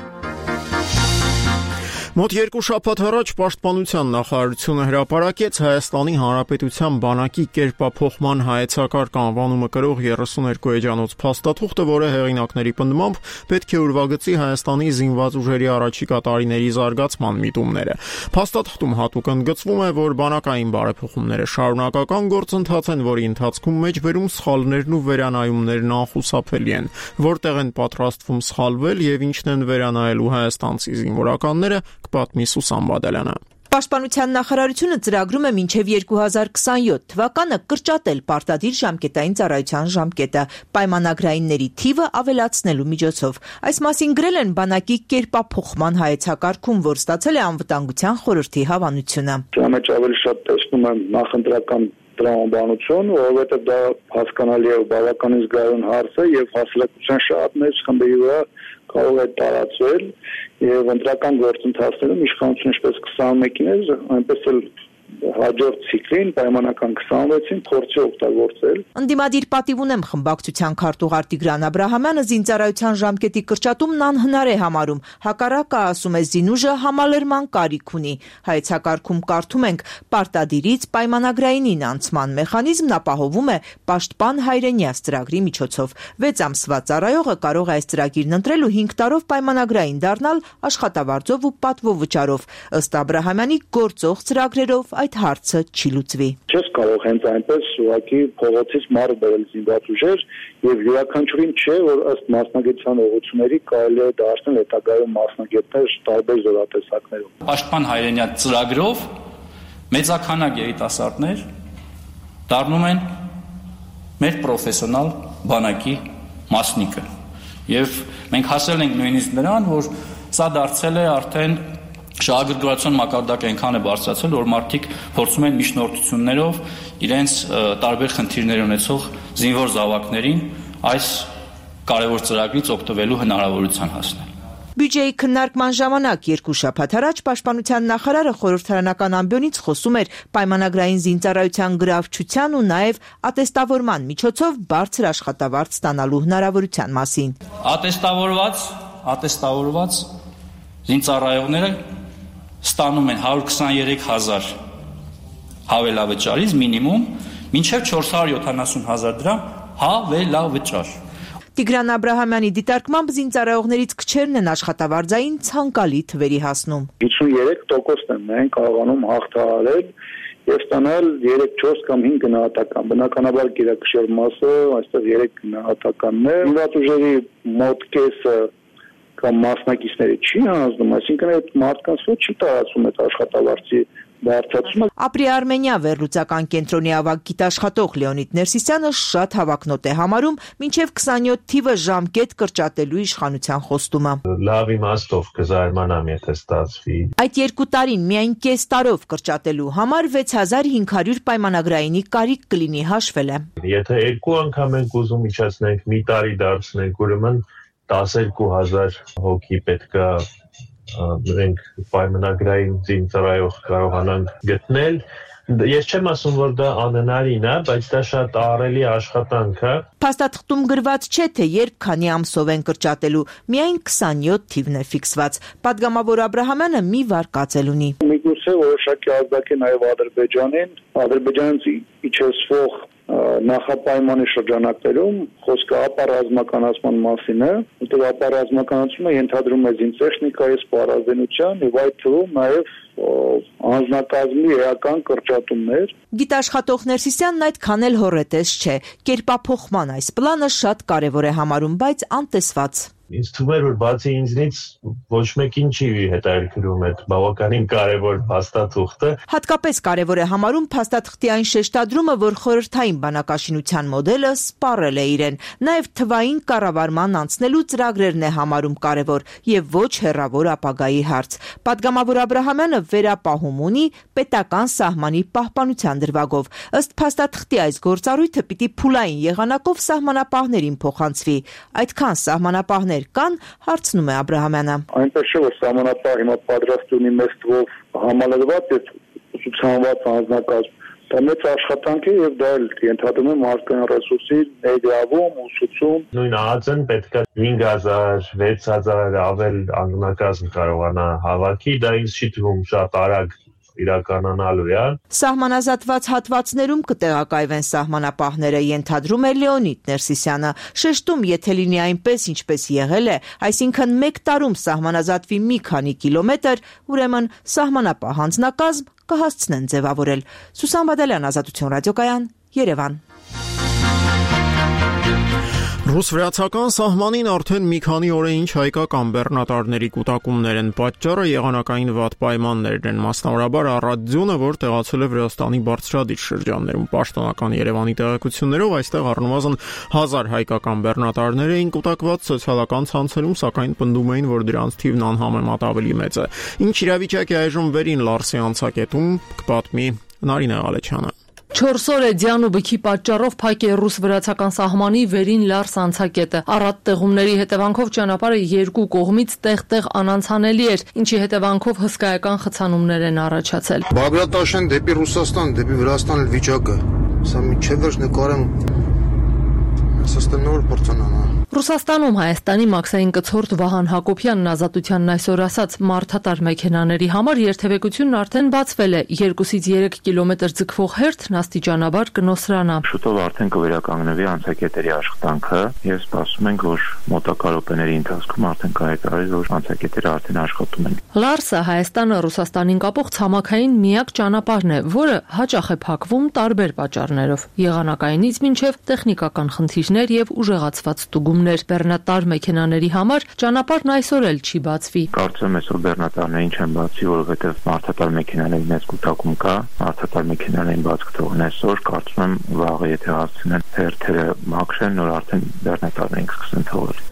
Մոտ երկու շաբաթ առաջ Պաշտպանության նախարարությունը հրապարակեց Հայաստանի Հանրապետության բանակի կերպափոխման հայեցակարգ անվանումը կրող երեսուներկու էջանոց փաստաթուղթը, որը հեղինակների պնդմամբ պետք է ուրվագծի Հայաստանի զինված ուժերի առաջիկա տարիների զարգացման միտումները։ Փաստաթղթում հատուկ ընդգծվում է, որ բանակային բարեփոխումները շարունակական գործընթաց են, որի ընթացքում մեջբերում սխալներն ու վերանայումներն անխուսափելի են, որտեղ են պատրաստվում սխալվել եւ ինչն են վերանայելու հայաստանցի զինվորականները, կպատմի Սուսան Բադալյանը։ Պաշտպանության նախարարությունը ծրագրում է մինչև երկու հազար քսաներորդ թվականը կրճատել պարտադիր ժամկետային ծառայության ժամկետը պայմանագրայինների թիվը ավելացնելու միջոցով։ Այս մասին գրել են բանակի կերպափոխման հայեցակարգում, որ ստացել է անվտանգության խորհրդի հավանությունը։ Ժամանակ ավելի շատ տեսնում եմ նախընտրական տրամաբանություն, որովհետև դա հասկանալի է ու բավականին զգայուն հարց է եւ հասարակության շատ մեծ խմբի վրա կարող է տարածվել եւ ընտրական գործընթացներում իշխանությունը ինչպես քսանմեկին էր, այնպես էլ հաջորդ ցիկլին պայմանական քսանվեցին փորձի օգտագործել։ Ընդդիմադիր պատիվ ունեմ խմբակցության քարտուղար Տիգրան Աբրահամյանը զինծառայության ժամկետի կրճատումն անհնար է համարում։ Հակառակը, ասում է, զինուժը համալրման կարիք ունի։ Հայեցակարգում կարդում ենք, պարտադիրից պայմանագրայինին անցման մեխանիզմն ապահովում է Պաշտպան հայրենյաց ծրագրի միջոցով։ վեց ամսվա ծառայողը կարող է այս ծրագիրն ընտրել ու հինգ տարով պայմանագրային դառնալ աշխատավարձով ու պատվովճարով։ Ըստ Աբրահամյանի, գործող ծրագրերով այդ հարցը չի լուծվի։ Չես կարող հենց այնպես ուղղակի փողոցից մարդ բերել զինված ուժեր եւ յուրաքանչյուրին չէ, որ ըստ մասնագիտության ուղղությունների կարելի է դարձնել հետագայում մասնագետներ տարբեր զորատեսակներում։ Պաշտպան հայրենյաց ծրագրով մեծաքանակ երիտասարդներ դառնում են մեր պրոֆեսիոնալ բանակի մասնիկը։ Եվ մենք հասել ենք նույնիսկ նրան, որ սա դարձել է արդեն Շահագրգռվածության մակարդակը այնքան է բարձրացել, որ մարդիկ փորձում են միջնորդություններով իրենց տարբեր խնդիրներ ունեցող զինվոր զավակներին այս կարևոր ծրագրից օգտվելու հնարավորության հասնել։ Բյուջեի քննարկման ժամանակ երկու շաբաթ առաջ Պաշտպանության նախարարը խորհրդարանական ամբիոնից խոսում էր պայմանագրային զինծառայության գրավչության ու նաև ատեստավորման միջոցով բարձր աշխատավարձ ստանալու հնարավորության մասին։ Ատեստավորված, ատեստավորված զինծառայողները ստանում են հարյուր քսաներեք հազար հավելավճարից մինիմում մինչև չորս հարյուր յոթանասուն հազար դրամ հավելավճար։ Տիգրան Աբրահամյանի դիտարկմամբ զինծառայողներից քչերն են աշխատավարձային ցանկալի թվերի հասնում։ հիսուններեք տոկոսն են մենք կարողանում հաղթահարել եւ ստանալ երեք չորս կամ հինգ գնահատական։ Բնականաբար գերակշիռ մասը այստեղ երեք գնահատականն է։ Զինված ուժերի մոտ կեսը կամ մասնակիցները չի հանձնում, այսինքն այդ մարդկանց ոչ չի տարածում այդ աշխատավարձի բարձրացումը։ Ապրի Արմենիա վերլուծական կենտրոնի ավագ գիտաշխատող Լեոնիդ Ներսիսյանը շատ հավակնոտ է համարում մինչև քսանյոթ թիվը ժամկետ կրճատելու իշխանության խոստումը։ Լավ իմաստով կզարմանամ, եթե ստացվի։ Այդ երկու տարին միայն կես տարով կրճատելու համար վեց հազար հինգ հարյուր պայմանագրայինի կարիք կլինի, հաշվել է։ Եթե երկու անգամ ենք ուզում իջացնենք, մի տարի դարձնենք, ուրեմն տասներկու հազար հոգի պետք է մենք պայմանագրային զինծառայող կարողանանք գտնել։ Ես չեմ ասում, որ դա անհնարին է, բայց դա շատ ահռելի աշխատանք է։ Փաստաթղթում գրված չէ, թե երբ քանի ամսով են կրճատելու, միայն քսանյոթ թիվն է ֆիքսված։ Պատգամավոր Աբրահամյանը մի վարկածել ունի։ Միգուցե որոշակի ազդակ է նաև Ադրբեջանին, Ադրբեջանից իջեցվող նախապայմանի շրջանակներում խոսքը ապառազմականացման մասին է, որտեղ ապառազմականացումը ենթադրում է զինտեխնիկայի սպառազդենության եւ այդ թվում նաեւ անձնակազմի էական կրճատումներ։ Գիտաշխատող Ներսիսյանն այդքան էլ հոռետես չէ։ Կերպափոխման այս պլանը շատ կարևոր է համարում, բայց անտեսված։ Ինձ թվում է, որ բացի ինձնից ոչ մեկին չի հետաքրքրում այդ բավականին կարևոր փաստաթուղթը։ Հատկապես կարևոր է համարում փաստաթղթի այն շեշտադրումը, որ խորհրդային բանակաշինության մոդելը սպառել է իրեն։ Նաև թվային կառավարման անցնելու ծրագրերն է համարում կարևոր եւ ոչ հեռավոր ապագայի հարց։ Պատգամավոր Աբրահամյանը վերապահում ունի պետական սահմանի պահպանության դրվագով։ Ըստ փաստաթղթի այս գործառույթը պիտի փուլային եղանակով սահմանապահներին փոխանցվի։ Այդքան սահմանապահներ կան, հարցնում է Աբրահամյանը։ Այնպես չէ, որ սահմանապահ հիմա պատրաստ ունի մեծ թվով համալրված եւ ուսուցանված անձնակազմ։ Դա մեծ աշխատանք է եւ դա էլ ենթադրում է մարդկային ռեսուրսի ներդրում, ուսուցում։ Նույն ԱԱԾ-ն պետք է հինգ հազար, վեց հազար ավել անձնակազմ կարողանա հավաքի, դա ինձ չի թվում շատ արագ իրականանալու է։ Սահմանազատված հատվածներում կտեղակայվեն սահմանապահները, ենթադրում է Լեոնիդ Ներսիսյանը, շեշտում, եթե լինի այնպես, ինչպես եղել է, այսինքն մեկ տարում սահմանազատվի մի քանի կիլոմետր, ուրեմն սահմանապահ անձնակազմ կհասցնեն ձևավորել։ Սուսան Բադալյան, Ազատություն ռադիոկայան, Երևան։ Ռուս-վրացական սահմանին արդեն մի քանի օր է ինչ հայկական բեռնատարների կուտակումներ են պատճառը եղանակային վատ պայմաններն են, մասնավորաբար առադյունը, որ տեղացել է Վրաստանի բարձրադիր շրջաններում։ Պաշտոնական Երևանի տեղեկություններով այստեղ առնվազն հազար հայկական բեռնատարներ էին կուտակված, սոցիալական ցանցերում սակայն պնդում էին, որ դրանց թիվն անհամեմատ ավելի մեծ է։ Ինչ իրավիճակ է այժմ վերին Լարսի անցակետում, կպատմի Նարինե Ալեչյանը։ Չորս օր է ձյան ու բքի պատճառով փակ է ռուս-վրացական սահմանի վերին Լարս անցակետը։ Առատ տեղումների հետևանքով ճանապարհը երկու կողմից տեղ-տեղ անանցանելի էր, ինչի հետևանքով հսկայական խցանումներ են առաջացել։ Բագրատաշեն դեպի Ռուսաստան, դեպի Վրաստան վիճակը։ Սա մի չէ որ նկարեմ։ Սստանոր փորձանանա։ Ռուսաստանում Հայաստանի Մաքսային կցորդ Վահան Հակոբյանն Ազատությանն այսօր ասաց, մարդատար մեքենաների համար երթևեկությունն արդեն բացվել է, երկուսից երեք կիլոմետր ձգվող հերթն աստիճանաբար կնոսրանա։ Շուտով արդեն կվերականգնվի անցակետերի աշխատանքը եւ սպասում ենք, որ մոտակա րոպեների ընթացքում արդեն կհայտարարի, որ անցակետերը արդեն աշխատում են։ Լարսը Հայաստանը Ռուսաստանին կապող ցամաքային միակ ճանապարհն է, որը հաճախ է փակվում տարբեր պատճառներով՝ եղանակայինից մինչև տեխնիկական խնդիրներ եւ ուժեղացված ստուգումներ։ Բեռնատար մեքենաների համար ճանապարհն այսօր էլ չի բացվի։ Կարծում եմ այսօր բեռնատարներին չեն բացի, որովհետեւ մարդատար մեքենաների մեծ կուտակում կա, մարդատար մեքենաներին բաց կթողն այսօր, կարծում եմ վաղը եթե հասցնեն հերթերը մաքրեն, նոր արդեն բեռնատարներին կսկսեն թողել։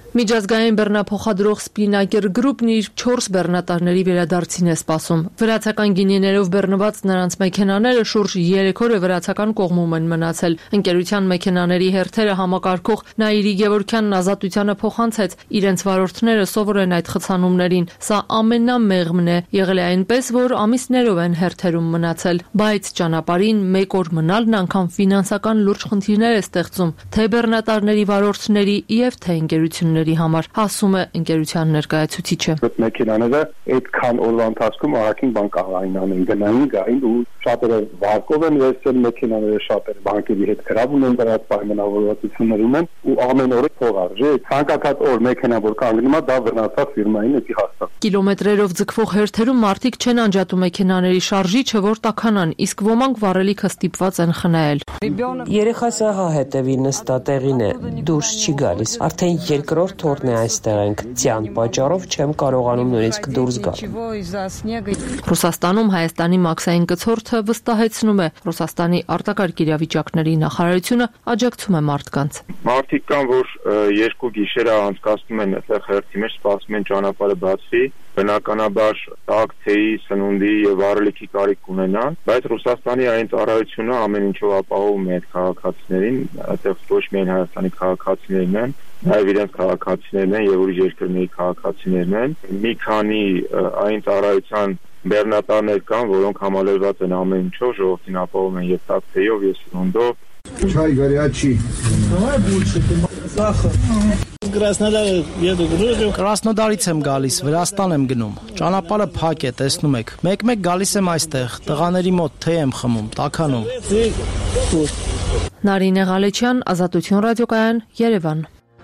Միջազգային բեռնափոխադրող Spinnaker Group-ն իր չորս բեռնատարների վերադարձին է սպասում։ Վրացական գինիներով բեռնված նրանց մեքենաները շուրջ երեք օր վրացական կողմում են մնացել։ Ընկերության մեքենաների հերթերը համակարգող Նաիրի Գևորգյանն Ազատությանը փոխանցեց, իրենց վարորդները սովոր են այդ խցանումներին։ Սա ամենամեղմն է, եղել է այնպես, որ ամիսներով են հերթերում մնացել, բայց ճանապարհին մեկ օր մնալն անգամ ֆինանսական լուրջ խնդիրներ է ստեղծում, թե բեռնատարների վարորդների եւ թե ընկերությունների համար, ասում է ընկերության ներկայացուցիչը։ Մեքենաները այդքան օրվա ընթացքում ահագին բան կարող են գնային, գային ու շատերը վարկով են վերցրել մեքենաները, շատերը բանկերի հետ գրավ ունեն, դրանց պայմանավորվածություններ ունեն ու ամեն օր փող արժի։ Ցանկացած օր մեքենա որ կանգնում է, դա վնասած ֆիրմային էի հաստատ։ Կիլոմետրերով ձգվող հերթերում մարդիկ չեն անջատում մեքենաների շարժիչը, որ տաքանան, իսկ ոմանք վառելիքը ստիպված են խնայել։ Երեխաս ահա հետևի նստատեղին է, դուրս չի գալիս։ Արդեն երկրորդ օրն է այստեղ ենք, ցյան պատճառով չեմ կարողանում նույնիսկ դուրս գալ։ Ռուսաստանում Հայաստանի մաքսային գծորդը վստահեցնում է, Ռուսաստանի արտակարգ իրավիճակների նախարարությունը աջակցում է մարդկանց։ Մարդիկ կան, որ երկու գիշերը անցկացնում են այդտեղ հերթի մեջ, սպասում են ճանապարհը բացվի, բնականաբար ակցիայի, սնունդի եւ վառելիքի կարիք ունենան, բայց Ռուսաստանի այն ծառայությունը ամեն ինչով ապահովում է այդ քաղաքացիներին, այդտեղ ոչ միայն Հայաստանի քաղաքացիներն են, նաև իրենց քաղաքացիներն են եւ ուրիշ երկրների քաղաքացիներն են։ Մի քանի այն ծառայության բեռնատարներ կան, որոնք համալրված են ամեն ինչով, ժողովրդին ապահովում են եւ տաքսիով, եւ սնունդով։ Чай горячий. Давай больше. Сахар. Կրասնոդարից եմ գալիս, Վրաստան եմ գնում։ Ճանապարհը փակ է, տեսնում եք։ Մեկ-մեկ գալիս եմ այստեղ, տղաների մոտ թե եմ խմում, տաքանում։ Նարինե Ղալեչյան, Ազատություն ռադիոկայան, Երևան։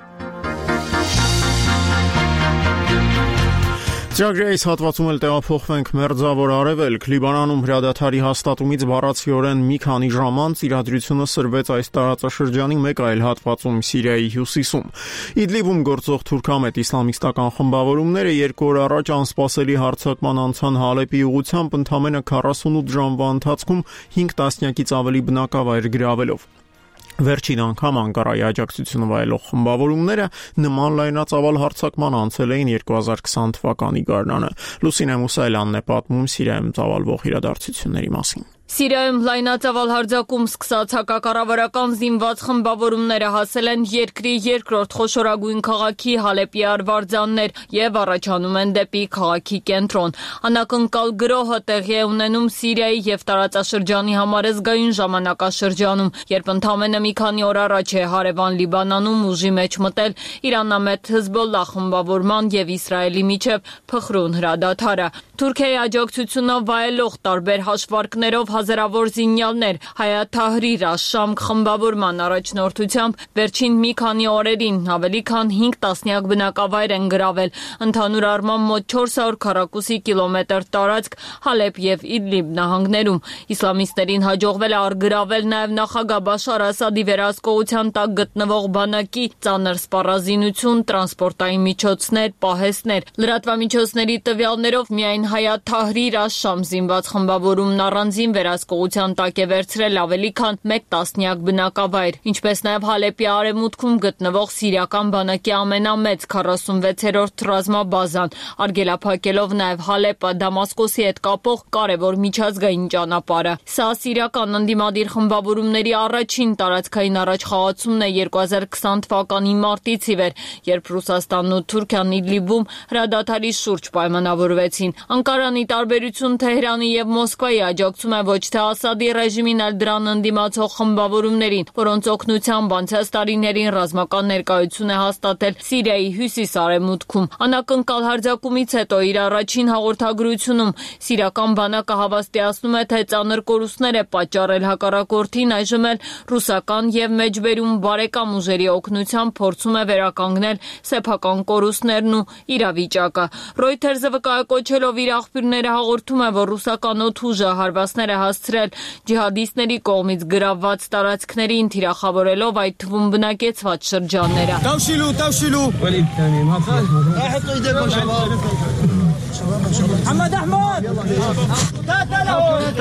Ծրագրի այս հատվածում էլ տեղափոխվենք Մերձավոր Արևելք։ Լիբանանում հրադադարի հաստատումից բառացիորեն մի քանի ժամ անց իրադրությունը սրվեց այս տարածաշրջանի մեկ այլ հատվածում Սիրիայի հյուսիսում։ Իդլիբում գործող թուրքամետ իսլամիստական խմբավորումները երկու օր առաջ անսպասելի հարձակման անցան Հալեպի ուղղությամբ ընդամենը քառասունութ ժամվա ընթացքում հինգ տասնյակից ավելի բնակավայր գրավելով։ Վերջին անգամ Անկարայի աջակցությունը վայելող խմբավորումները նման լայնածավալ հարձակման անցել էին երկու հազար քսան թվականի գարնանը։ Լուսինե Մուսայելյանն է պատմում Սիրիայում ծավալվող իրադարձությունների մասին։ Սիրիայում լայնածավալ հարձակում սկսած հակակառավարական զինված խմբավորումները հասել են երկրի երկրորդ խոշորագույն քաղաքի Հալեպի արվարձաններ եւ առաջանում են դեպի քաղաքի կենտրոն։ Անակնկալ գրոհը տեղի է ունենում Սիրիայի եւ տարածաշրջանի համար զգայուն ժամանակաշրջանում, երբ ընդամենը մի քանի օր առաջ է հարևան Լիբանանում ուժի մեջ մտել Իրանամետ Հեզբոլլահ խմբավորման եւ Իսրայելի միջև փխրուն հրադադարը։ Թուրքիայի աջակցությունը վայելող տարբեր հաշվարկներով հազարավոր զինյալներ Հայաթ Թահրիր Աշ-Շամ խմբավորման առաջնորդությամբ վերջին մի քանի օրերին ավելի քան հինգ տասնյակ բնակավայր են գրավել, ընդհանուր առմամբ մոտ չորս հարյուր քառակուսի կիլոմետր տարածք Հալեպ եւ Իդլիբ նահանգներում։ Իսլամիստերին հաջողվել է առգրավել նաեւ նախագահ Բաշար Ասադի վերահսկողության տակ գտնվող բանակի ծանր սպառազինություն, տրանսպորտային միջոցներ, պահեստներ։ Լրատվամիջոցների տվյալներով միայն Հայաթ Թահրիր Աշ-Շամ զինված խմբավորումն առանձին վերահսկողության տակ է վերցրել ավելի քան մեկ տասնյակ բնակավայր, ինչպես նաև Հալեպի արևմուտքում գտնվող սիրիական բանակի ամենամեծ քառասունվեցերորդ ռազմաբազան, արգելափակելով նաև Հալեպը Դամասկոսի հետ կապող կարևոր միջազգային ճանապարհը։ Սա սիրիական ընդդիմադիր խմբավորումների առաջին տարածքային առաջխաղացումն է երկու հազար քսան թվականի մարտից ի վեր, երբ Ռուսաստանն ու Թուրքիան Իդլիբում հրադադարի շուրջ պայմանավորվեցին։ Անկարանի տարբերություն Թեհրանի եւ Մոսկվայի աջակցում է ոչ թե Ասադի ռեժիմին, այլ դրան ընդդիմացող խմբավորումներին, որոնց օգնությամբ անցած տարիներին ռազմական ներկայություն է հաստատել Սիրիայի հյուսիս-արևմուտքում։ Անակնկալ հարձակումից հետո իր առաջին հաղորդագրությունում սիրիական բանակը հավաստիացնում է, թե ծանր կորուստներ է պատճառել հակառակորդին, այժմ էլ ռուսական եւ մեջբերում բարեկամ ուժերի օգնությամբ փորձում է վերականգնել սեփական կորուստներն ու իրավիճակը։ Reuters-ը վկայակոչելով իր աղբյուրները հաղորդում է, որ ռուսական օդուժը հարվածներ է հասցրել ջիհադիստների կողմից գրավված տարածքներին, թիրախավորելով այդ թվում բնակեցված շրջանները։ Տավշիլու, տավշիլու։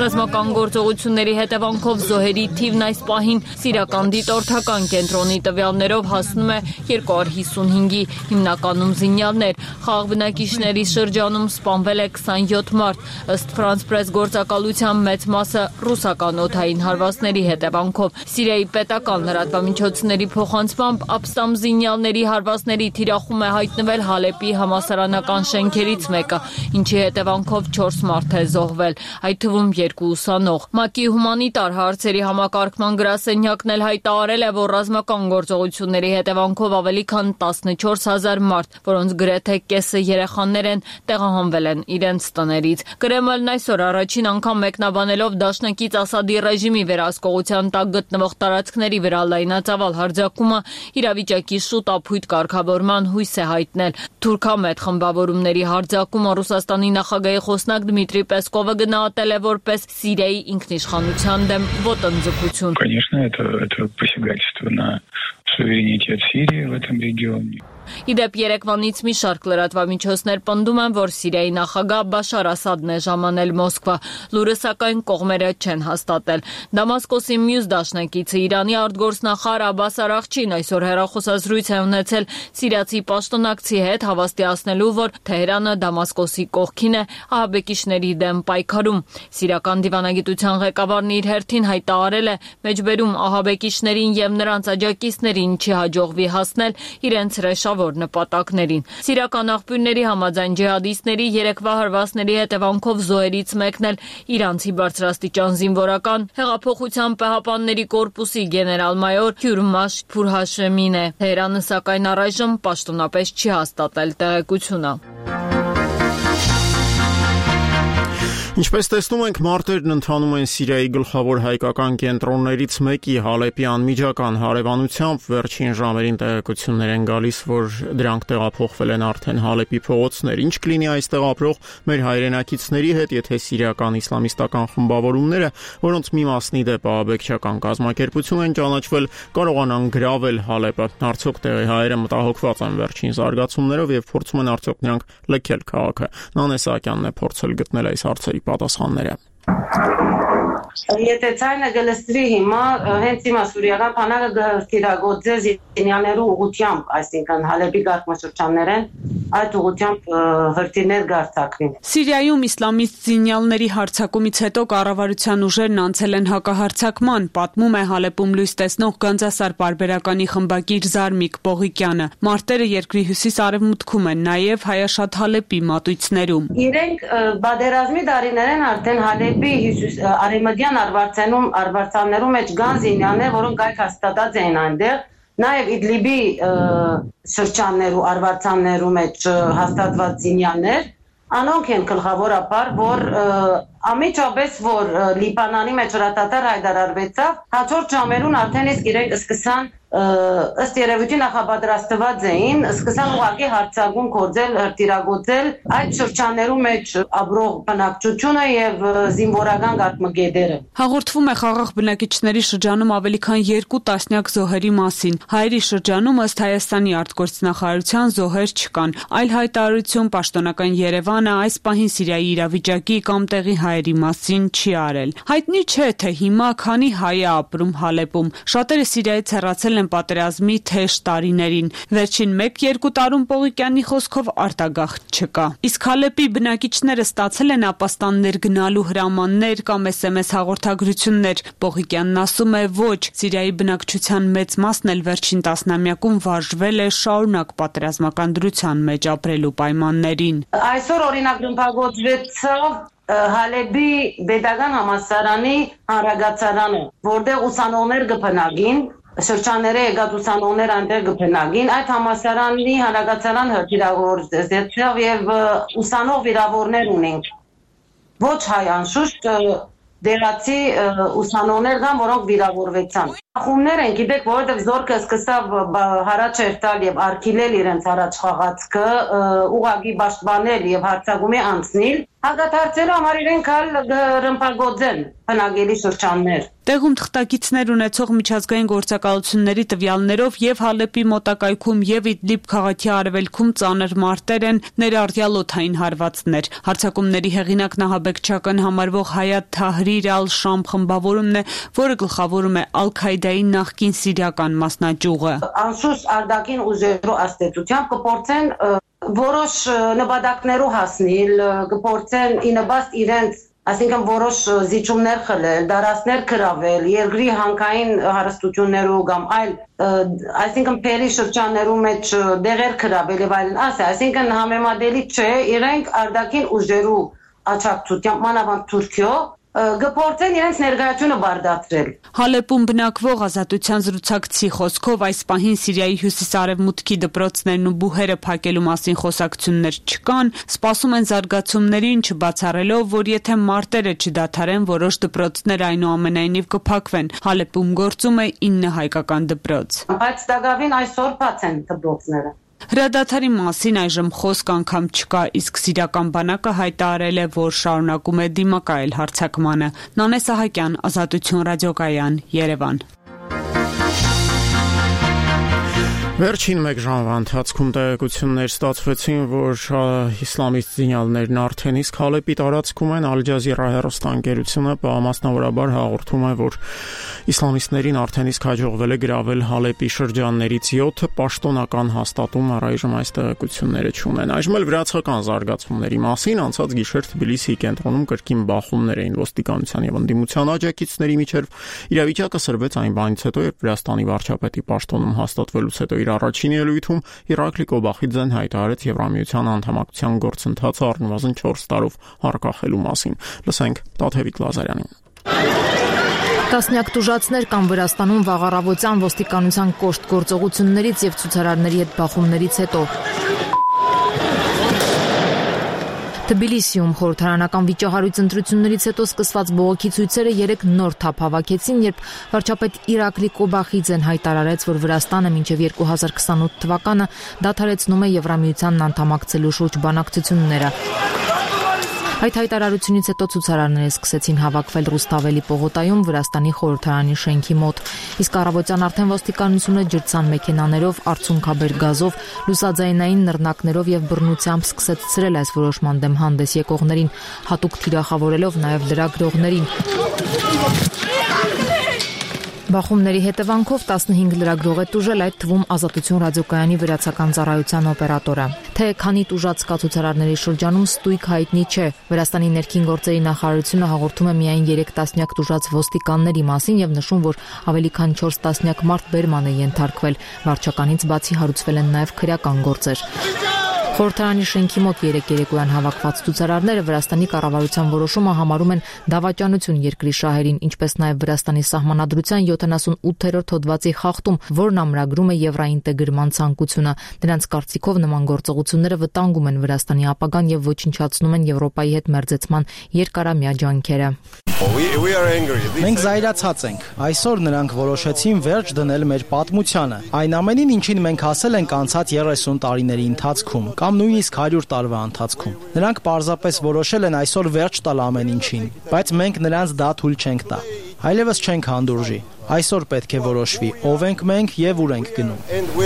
Ռազմական գործողությունների հետևանքով զոհերի թիվն այս պահին Սիրիական դիտորդական կենտրոնի տվյալներով հասնում է երկու հարյուր հիսունհինգի, հիմնականում զինյալներ։ Խաղաղ բնակիչների շրջանում սպանվել է քսանյոթ մարդ, ըստ Ֆրանս Պրես գործակալության մեծ մասը ռուսական օդային հարվածների հետևանքով։ Սիրիայի պետական լրատվամիջոցների փոխանցմամբ Աբստամ զինյալների հարվածների թիրախում է հայտնվել Հալեպի համալսարանական շենքերից մեկը, ինչի հետևանքով չորս մարդ է զոհվել, այդ թվում երկու ուսանող։ ՄԱԿ-ի հումանիտար հարցերի համակարգման գրասենյակն էլ հայտարարել է, որ ռազմական գործողությունների հետևանքով ավելի քան տասնչորս հազար մարդ, որոնց գրեթե կեսը երեխաներ են, տեղահանվել են իրենց տներից։ Կրեմլն այսօր առաջին անգամ մեկնաբանելով դաշնակից Ասադի ռեժիմի վերահսկողության տակ գտնվող տարածքների վրա լայնածավալ հարձակումը իրավիճակի շուտ ապույտ կարգավորման հույս է հայտնել։ Թուրքամետ խմբավորումների հարձակումը Ռուսաստանի նախագահի խոսնակ Դմիտրի Պեսկովը գնահատել է որպես Սիրիայի ինքնիշխանության դեմ ոտնձգություն։ Конечно, это это посягательство на суверенитет Сирии в этом регионе. Իդեպ երեկվանից մի շարք լրատվամիջոցներ պնդում են, որ Սիրիայի նախագահ Բաշար Ասադն է ժամանել Մոսկվա, լուրը սակայն կողմերը չեն հաստատել։ Դամասկոսի մյուս դաշնակիցը Իրանի արտգործնախարար Աբբաս Արաղչին այսօր հեռախոսազրույց է ունեցել սիրիացի պաշտոնակցի հետ, հավաստիացնելու, որ Թեհրանը Դամասկոսի կողքին է ահաբեկիչների դեմ պայքարում։ Սիրիական դիվանագիտության ղեկավարն իր հերթին հայտարարել է, մեջբերում ահաբեկիչներին եւ նրանց աջակիցներին չի հաջողվի հասնել իրենց հրեշավոր նպատակներին։ Սիրիական աղբյուրների համաձայն ջիհադիստների երեկվա հարվածների հետևանքով զոհերից մեկն էլ իրանցի բարձրաստիճան զինվորական Հեղափոխության պահապանների կորպուսի գեներալ-մայոր Քյուրմաշ Փուրհաշեմին է։ Թեհրանը սակայն առայժմ պաշտոնապես չի հաստատել տեղեկությունը։ Ինչպես տեսնում ենք, մարտերն ընթանում են Սիրիայի գլխավոր հայկական կենտրոններից մեկի Հալեպի անմիջական հարևանությամբ, վերջին ժամերին տեղեկություններ են գալիս, որ դրանք տեղափոխվել են արդեն Հալեպի փողոցներ։ Ինչ կլինի այստեղ ապրող մեր հայրենակիցների հետ, եթե սիրիական իսլամիստական խմբավորումները, որոնց մի մասնի դեպ ահաբեկչական կազմակերպություն են ճանաչվել, կարողանան գրավել Հալեպը։ Արդյոք տեղի հայերը մտահոգված են վերջին զարգացումներով եւ փորձում են արդյոք նրանք լքել քաղաքը։ Նանե Սահակյանն է փորձել գտնել այս հարցերի պատասխանները։ Եթե ցայնը գլստրի հիմա հենց հիմա սուրիական բանակը գտիրագործել զինյալներու ուղությամբ, այսինքն Հալեպի գաղտնաշրջաններեն այդ ուղությամբ հրթիռներ գարտակվին։ Սիրիայում իսլամիստ զինյալների հարձակումից հետո կառավարության ուժերն անցել են հակահարձակման, պատմում է Հալեպում լույս տեսնող Գանձասար պարբերականի խմբագիր Զարմիկ Պողիկյանը։ Մարտերը երկրի հյուսիս-արևմուտքում են, նաև Հայաշատ Հալեպի մատույցներում։ Իրենք բادرազմի դարիներեն արդեն Հալեպի արևմտյան արվարձանում արվարձաններում մեջ կան զինյալներ, որոնք այլ հաստատած են այնտեղ, նաև Իդլիբի շրջաններու արվարձաններու մեջ հաստատված զինյալներ, անոնք են գլխավորապես, որ ամիջապես որ Լիբանանի մեջ հրատատար հայտարարվեցավ, հաջորդ ժամերուն արդեն իսկ իրենք սկսան ըստ երևույթի նախապատրաստված էին, սկսան ուղղակի հարձակում գործել, հրթիռագործել այդ շրջաններու մեջ ապրող բնակչությունը եւ զինվորական գաղտնագետերը։ Հաղորդվում է խաղաղ բնակիչների շրջանում ավելի քան երկու տասնյակ զոհերի մասին։ Հայերի շրջանում ըստ Հայաստանի արտգործնախարարության զոհեր չկան, այլ հայտարարություն պաշտոնական Երևանը այս պահին Սիրիայի իրավիճակի կամ տեղի հայերի մասին չի արել։ Հայտնի չէ, թե հիմա քանի հայ է ապրում Հալեպում։ Շատերը Սիրիայից հեռացել են պատերազմի թեժ տարիներին։ Վերջին մեկ-երկու տարում Պողիկյանի խոսքով արտագաղթ չկա։ Իսկ Հալեպի բնակիչները ստացել են ապաստաններ գնալու հրամաններ կամ էս էմ էս հաղորդագրություններ։ Պողիկյանն ասում է ոչ, Սիրիայի բնակչության մեծ մասն էլ վերջին տասնամյակում վարժվել է շարունակ պատերազմական դրության մեջ ապրելու պայմաններին։ Այսօր օրինակ ռմբակոծվեցավ Հալեպի Պետական համալսարանի հանրագործարանը, որտեղ ուսանողներ կբնակին, շրջանները եկած ուսանողներ այնտեղ կբնակին, այդ համալսարանի հանրագործարան հրթիռագործեցավ եւ ուսանող վիրավորներ ունենք։ Ոչ հայ անշուշտ դերացի ուսանողներ կան, որոնք վիրավորվեցան։ Խումներ են, գիտեք, որովհետև զորքը սկսավ հարաճ երթալ եւ արգիլել իրենց առաջ խաղացքը, ուղղակի պաշտպանել եւ հարձակումի անցնել, Հագաթարցերը համար իրենք հալ ռմպագոձեն հնագելի շրջաններ։ Տեղում թղթակիցներ ունեցող միջազգային գործակալությունների տվյալներով եւ Հալեպի մոտակայքում եւ Իդլիբ քաղաքի արևելքում ծանր մարտեր են, ներառյալ օդային հարվածներ։ Հարձակումների հեղինակ նահաբեկչական համարվող Հայաթ Թահրիր ալ-Շամ խմբավորումն է, որը գլխավորում է Ալ-Քայդայի նախկին սիրիական մասնաճյուղը։ Անշուշտ արտաքին ուժերու աստեցությամբ կփորձեն որոշ նպատակներու հասնել, կփորձեն ինաբաստ իրենց Այսինքն որոշ զիջումներ խլել, դարասներ գրավել, երկրի հանքային հարստություններով կամ այլ, այսինքն փերի շրջաններու մեջ դեղեր գրավել եւ այլն, ասա, այսինքն համեմատելի չէ իրենք արտաքին ուժերու աջակցությամբ մանավանդ Թուրքիո գփորձեն իրենց ներկայությունը բարդացրել։ Հալեպում բնակվող Ազատության զրուցակցի խոսքով այս պահին Սիրիայի հյուսիսարևմուտքի դպրոցներն ու բուհերը փակելու մասին խոսակցություններ չկան, սպասում են զարգացումներին, չբացառելով, որ եթե մարտերը չդադարեն, որոշ դպրոցներ այնուամենայնիվ կփակվեն։ Հալեպում գործում է ինը հայկական դպրոց։ Բայց դակավին այսօր բաց են դպրոցները։ Հրադադարի մասին այժմ խոսք անգամ չկա, իսկ սիրիական բանակը հայտարարել է, որ շարունակում է դիմակայել հարձակմանը։ Նանե Սահակյան, Ազատություն ռադիոկայան, Երևան։ Վերջին մեկ ժամվա ընթացքում տեղեկություններ ստացվեցին, որ իսլամիստ զինյալներն արդեն իսկ Հալեպի տարածքում են։ Ալ Ջազիրա հեռուստաընկերությունը մասնավորաբար հաղորդում է, որ իսլամիստներին արդեն իսկ հաջողվել է գրավել Հալեպի շրջաններից յոթ պաշտոնական հաստատում, առայժմ այս տեղեկությունները չունեն։ Այժմ էլ վրացական զարգացումների մասին անցած գիշեր Թբիլիսիի կենտրոնում կրկին բախումներ էին ոստիկանության եւ ընդդիմության աջակիցների միջև։ Իրավիճակը սրվեց այն բանից հետո, երբ Վրաստանի վարչապետի պաշտոնում հաստատվելուց հետո իր առաջին ելույթում Իրակլի Կոբախիձեն հայտարարեց Եվրամիության անդամակցության գործընթացը առնվազն չորս տարով հարկախելու մասին։ Լսենք Տաթևիկ Լազարյանին։ Տասնյակ տուժածներ կան Վրաստանում վաղ առավոտյան ոստիկանության կոշտ գործողություններից եւ ցուցարարների հետ բախումներից հետո։ Թբիլիսիում խորհրդարանական վիճահարույց ընտրություններից հետո սկսված բողոքի ցույցերը երեք նոր թափ հավաքեցին, երբ վարչապետ Իրակլի Կոբախիձեն հայտարարեց, որ Վրաստանը մինչև երկու հազար քսանութ թվականը դադարեցնում է Եվրամիությանն անդամակցելու շուրջ բանակցությունները։ Այդ հայտարարությունից հետո ցուցարարները սկսեցին հավաքվել Ռուստավելի պողոտայում Վրաստանի խորհրդարանի շենքի մոտ։ Իսկ առավոտյան արդեն ոստիկանությունը ջրցան մեքենաներով, արցունքաբեր գազով, լուսաձայնային նռնակներով եւ բռնությամբ սկսեց ցրել այս որոշման դեմ հանդես եկողներին, հատուկ թիրախավորելով նաեւ լրագրողներին։ Բախումների հետևանքով տասնհինգ լրագրող է տուժել, այդ թվում Ազատություն ռադիոկայանի վրացական ծառայության օպերատորը։ Թե քանի տուժած կա ցուցարարների շրջանում ստույգ հայտնի չէ։ Վրաստանի ներքին գործերի նախարարությունը հաղորդում է միայն երեք տասնյակ տուժած ոստիկանների մասին եւ նշում, որ ավելի քան չորս տասնյակ մարդ բերման է ենթարկվել։ Վարչականից բացի հարուցվել են նաեւ քրեական գործեր։ Խորհրդարանի շենքի մոտ երեք երեկոյան հավաքված ցուցարարները Վրաստանի կառավարության որոշումը համարում են դավաճանություն երկրի շահերին, ինչպես նաև Վրաստանի սահմանադրության յոթանասունութերորդ հոդվածի խախտում, որն ամրագրում է եվրաինտեգրման ցանկությունը։ Նրանց կարծիքով նման գործողությունները վտանգում են Վրաստանի ապագան եւ ոչնչացնում են Եվրոպայի հետ մերձեցման երկարամյա ջանքերը։ Մենք զայրացած ենք։ Այսօր նրանք որոշեցին վերջ դնել մեր պատմությանը։ Այն ամենին, ինչին մենք հասել ենք անցած երեսուն տարիների ընթացքում, կամ նույնիսկ հարյուր տարվա ընթացքում։ Նրանք պարզապես որոշել են այսօր վերջ տալ ամեն ինչին, բայց մենք նրանց դա թույլ չենք տա։ Այլևս չենք հանդուրժի։ Այսօր պետք է որոշվի ով ենք մենք եւ ուր ենք գնում։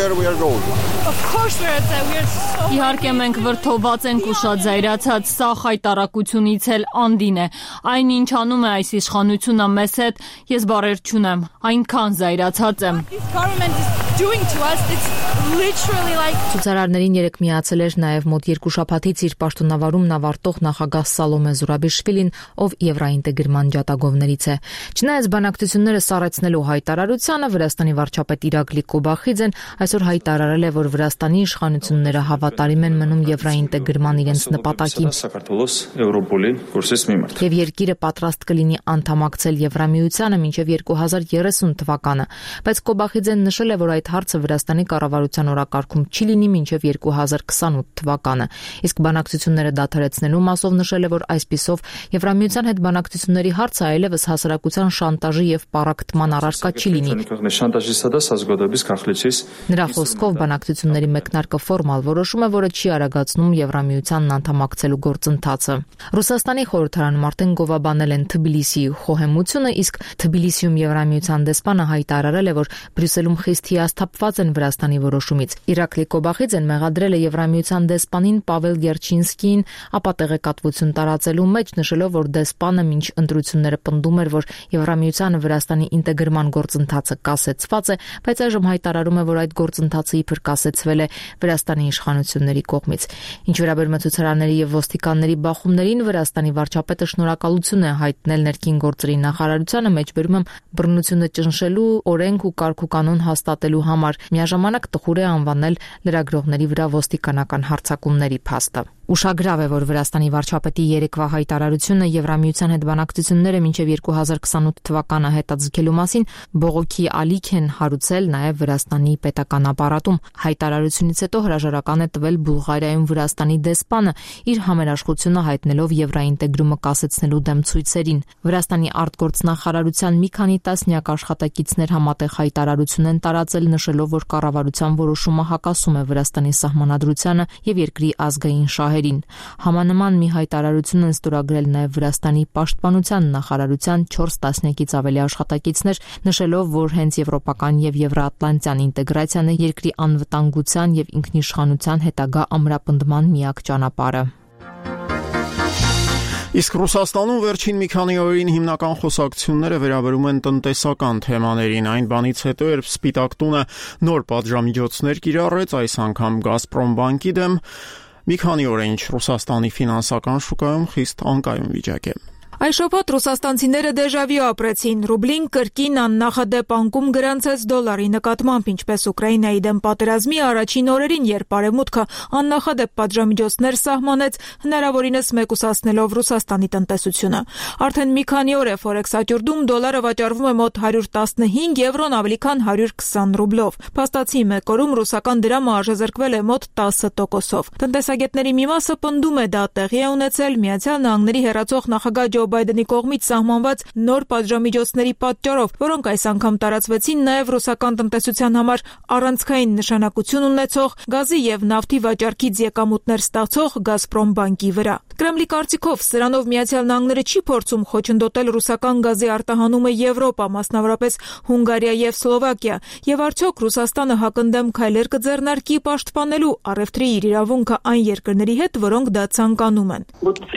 Իհարկե մենք վրդոված ենք ու շատ զայրացած, սա խայտարակությունից էլ անդին է։ Այն ինչ անում է այս իշխանությունը մեզ հետ, ես բառեր չունեմ, այնքան զայրացած եմ։ Ցուցարարներին երեք միացել էր նաև մոտ երկու շաբաթից իր պաշտոնավարումն ավարտող նախագահ Սալոմե Զուրաբիշվիլին, ով եվրաինտեգրման ջատագովներից է։ Չնայած բանակցությունները սառեցնելու հայտարարությանը, Վրաստանի վարչապետ Իրակլի Կոբախիձեն այսօր հայտարարել է, որ Վրաստանի իշխանությունները հավատարիմ են մնում եվրաինտեգրման իրենց նպատակին եւ երկիրը պատրաստ կլինի անդամակցել Եվրամիությանը մինչեւ երկու հազար երեսուն թվականը, բայց Կոբախիձեն նշել է, որ այդ այդ հարցը Վրաստանի կառավարության օրակարգում չի լինի մինչև երկու հազար քսանութ թվականը։ Իսկ բանակցությունները դադարեցնելու մասով նշել է, որ այսպիսով Եվրամիության հետ բանակցությունների հարցը այլևս հասարակության շանտաժի եւ պառակտման առարկա չի լինի։ Նրա խոսքով բանակցությունների մեկնարկը ֆորմալ որոշում է, որը չի արագացնում Եվրամիությանն անդամակցելու գործընթացը։ Ռուսաստանի խորհրդարանում արդեն գովաբանել են Թբիլիսիի խոհեմությունը, իսկ Թբիլիսիում Եվրամիության դեսպանը հայտարարել է, որ Բրյուսելում խիստ հիասթափված են Վրաստանի որոշումից։ Իրաքլի Կոբախիձեն մեղադրել է Եվրամիության դեսպանին Պավել Գերչինսկիին ապա տեղեկատվություն տարածելու մեջ, նշելով, որ դեսպանը մինչ ընտրությունները պնդում էր, որ Եվրամիությանը Վրաստանի ինտեգրման գործընթացը կասեցված է, բայց այժմ հայտարարում է, որ այդ գործընթացը իբր կասեցվել է Վրաստանի իշխանությունների կողմից։ Ինչ վերաբերում է ցուցարարների եւ ոստիկանների բախումներին, Վրաստանի վարչապետը շնորհակալություն է հայտնել ներքին գործերի նախարարությանը, մեջբերում եմ բռնությունը ճնշելու, օրենք ու կարգուկանոն հաստատելու համար, միաժամանակ տխուր է անվանել լրագրողների վրա ոստիկանական հարձակումների փաստը։ Ուշագրավ է, որ Վրաստանի վարչապետի երեկվա հայտարարությունը Եվրամիության հետ բանակցությունները մինչև երկու հազար քսանութ թվականը հետաձգելու մասին բողոքի ալիք են հարուցել նաև Վրաստանի պետական ապարատում։ Հայտարարությունից հետո հրաժարական է տվել Բուլղարիայում Վրաստանի դեսպանը, իր համերաշխությունը հայտնելով եվրաինտեգրումը կասեցնելու դեմ ցույցերին։ Վրաստանի արտգործնախարարության մի քանի տասնյակ աշխատակիցներ համատեղ հայտարարություն են տարածել, նշելով, որ կառավարության որոշումը հակասում է Վրաստանի սահմանադրությանը եւ երկրի ազգային շահերին։ Համանման մի հայտարարություն են ստորագրել նաև Վրաստանի պաշտպանության նախարարության չորս տասնյակից ավելի աշխատակիցներ, նշելով, որ հենց եվրոպական եւ եվրոատլանտյան ինտեգրացիան է երկրի անվտանգության եւ ինքնիշխանության հետագա ամրապնդման միակ ճանապարհը։ Իսկ Ռուսաստանում վերջին մի քանի օրերին հիմնական խոսակցությունները վերաբերում են տնտեսական թեմաներին, այն բանից հետո, երբ Սպիտակ տունը նոր պատժամիջոցներ կիրառեց, այս անգամ Գազպրոմ բանկի դեմ, մի քանի օր է ինչ Ռուսաստանի ֆինանսական շուկայում խիստ անկայուն վիճակ է։ Այս շաբաթ ռուսաստանցիները դեժավյու ապրեցին։ Ռուբլին կրկին աննախադեպ անկում գրանցեց դոլարի նկատմամբ, ինչպես Ուկրաինայի դեմ պատերազմի առաջին օրերին, երբ Արևմուտքը աննախադեպ պատժամիջոցներ սահմանեց, հնարավորինս մեկուսացնելով Ռուսաստանի տնտեսությունը։ Արդեն մի քանի օր է Ֆորեքս աճուրդում դոլարը վաճառվում է մոտ հարյուր տասնհինգ եվրոն, ավելի քան հարյուր քսան ռուբլով։ Փաստացի մեկ օրում ռուսական դրամը արժեզրկվել է մոտ տասը տոկոսով։ Տնտեսագետների մի մասը պնդում է, դա տեղի է ունեցել Միացյալ Նահանգների հեռացող նախագահ Ջո Բայդենի կողմից սահմանված նոր պատժամիջոցների պատճառով, որոնք այս անգամ տարածվեցին նաև ռուսական տնտեսության համար առանցքային նշանակություն ունեցող գազի եւ նավթի վաճառքից եկամուտներ ստացող Գազպրոմ բանկի վրա։ Կրեմլի կարծիքով սրանով Միացյալ Նահանգները չի փորձում խոչընդոտել ռուսական գազի արտահանումը Եվրոպա, մասնավորապես Հունգարիա եւ Սլովակիա, եւ արդյոք Ռուսաստանը հակընդդեմ քայլեր կձեռնարկի պաշտպանելու առևտրի իր իրավունքը այն երկրների հետ, որոնք դա ցանկանում են։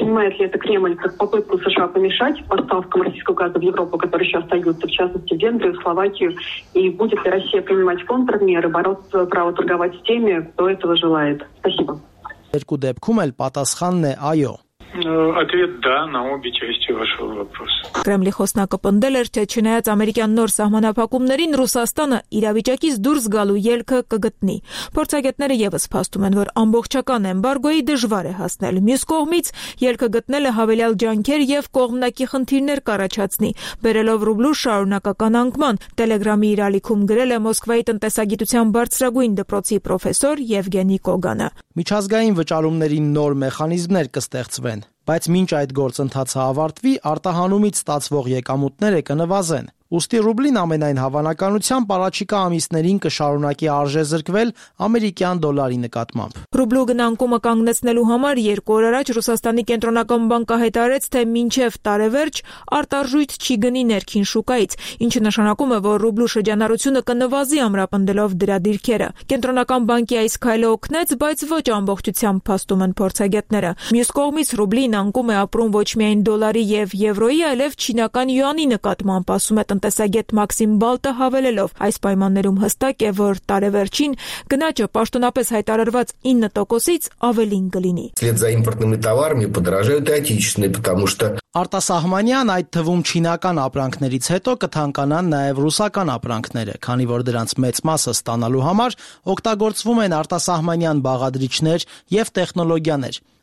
США помешать поставкам российского газа в Европу, которые еще остаются, в частности, в Венгрию, Словакию, и будет ли Россия принимать контрмеры, бороться, право торговать с теми, кто этого желает. Спасибо. Երկու դեպքում էլ պատասխանն է այո։ Ответ да на обе части вашего вопроса. Կրեմլի խոսնակը պնդել էր, թե չնայած ամերիկյան նոր սահմանափակումներին Ռուսաստանը իրավիճակից դուրս գալու ելքը կգտնի։ Փորձագետները եւս փաստում են, որ ամբողջական էմբարգոյի դժվար է հասնել։ Մյուս կողմից ելքը գտնելը հավելյալ ջանքեր եւ կողմնակի խնդիրներ կառաջացնի, բերելով ռուբլու շարունակական անկման։ Տելեգրամի իր ալիքում գրել է Մոսկվայի տնտեսագիտության բարձրագույն դպրոցի պրոֆեսոր Եվգենի Կոգանը։ Միջազգային վճարումների նոր մեխանիզմներ կստեղծվեն, բայց մինչ այդ գործընթացը ավարտվի, արտահանումից ստացվող եկամուտները կնվազեն։ Ուստի ռուբլին ամենայն հավանականությամբ առաջիկա ամիսներին կշարունակի արժեզրկվել ամերիկյան դոլարի նկատմամբ։ Ռուբլու գնանկումը կանգնեցնելու համար երկու օր առաջ Ռուսաստանի կենտրոնական բանկը հայտարարեց, թե մինչև տարեվերջ արտարժույթ չի գնի ներքին շուկայից, ինչը նշանակում է, որ ռուբլու շրջանառությունը կնվազի ամրապնդելով դրա դիրքերը։ Կենտրոնական բանկի այս քայլը օգնեց, բայց ոչ ամբողջությամբ, փաստում են փորձագետները։ Մյուս կողմից ռուբլին անկում է ապրում ոչ միայն դոլարի եւ եվրոյի, այլև չինական յուանի նկատմամբ, ասում է տնտեսագետ Մաքսիմ Բալտը հավելելով, այս պայմաններում հստակ է, որ տարեվերջին գնաճը պաշտոնապես հայտարարված ինը տոկոսից ավելին կլինի։ Вслед за импортными товарами подорожают и отечественные, потому что Արտասահմանյան, այդ թվում չինական ապրանքներից հետո կթանկանան նաև ռուսական ապրանքները, քանի որ դրանց մեծ մասը ստանալու համար օգտագործվում են արտասահմանյան բաղադրիչներ եւ տեխնոլոգիաներ։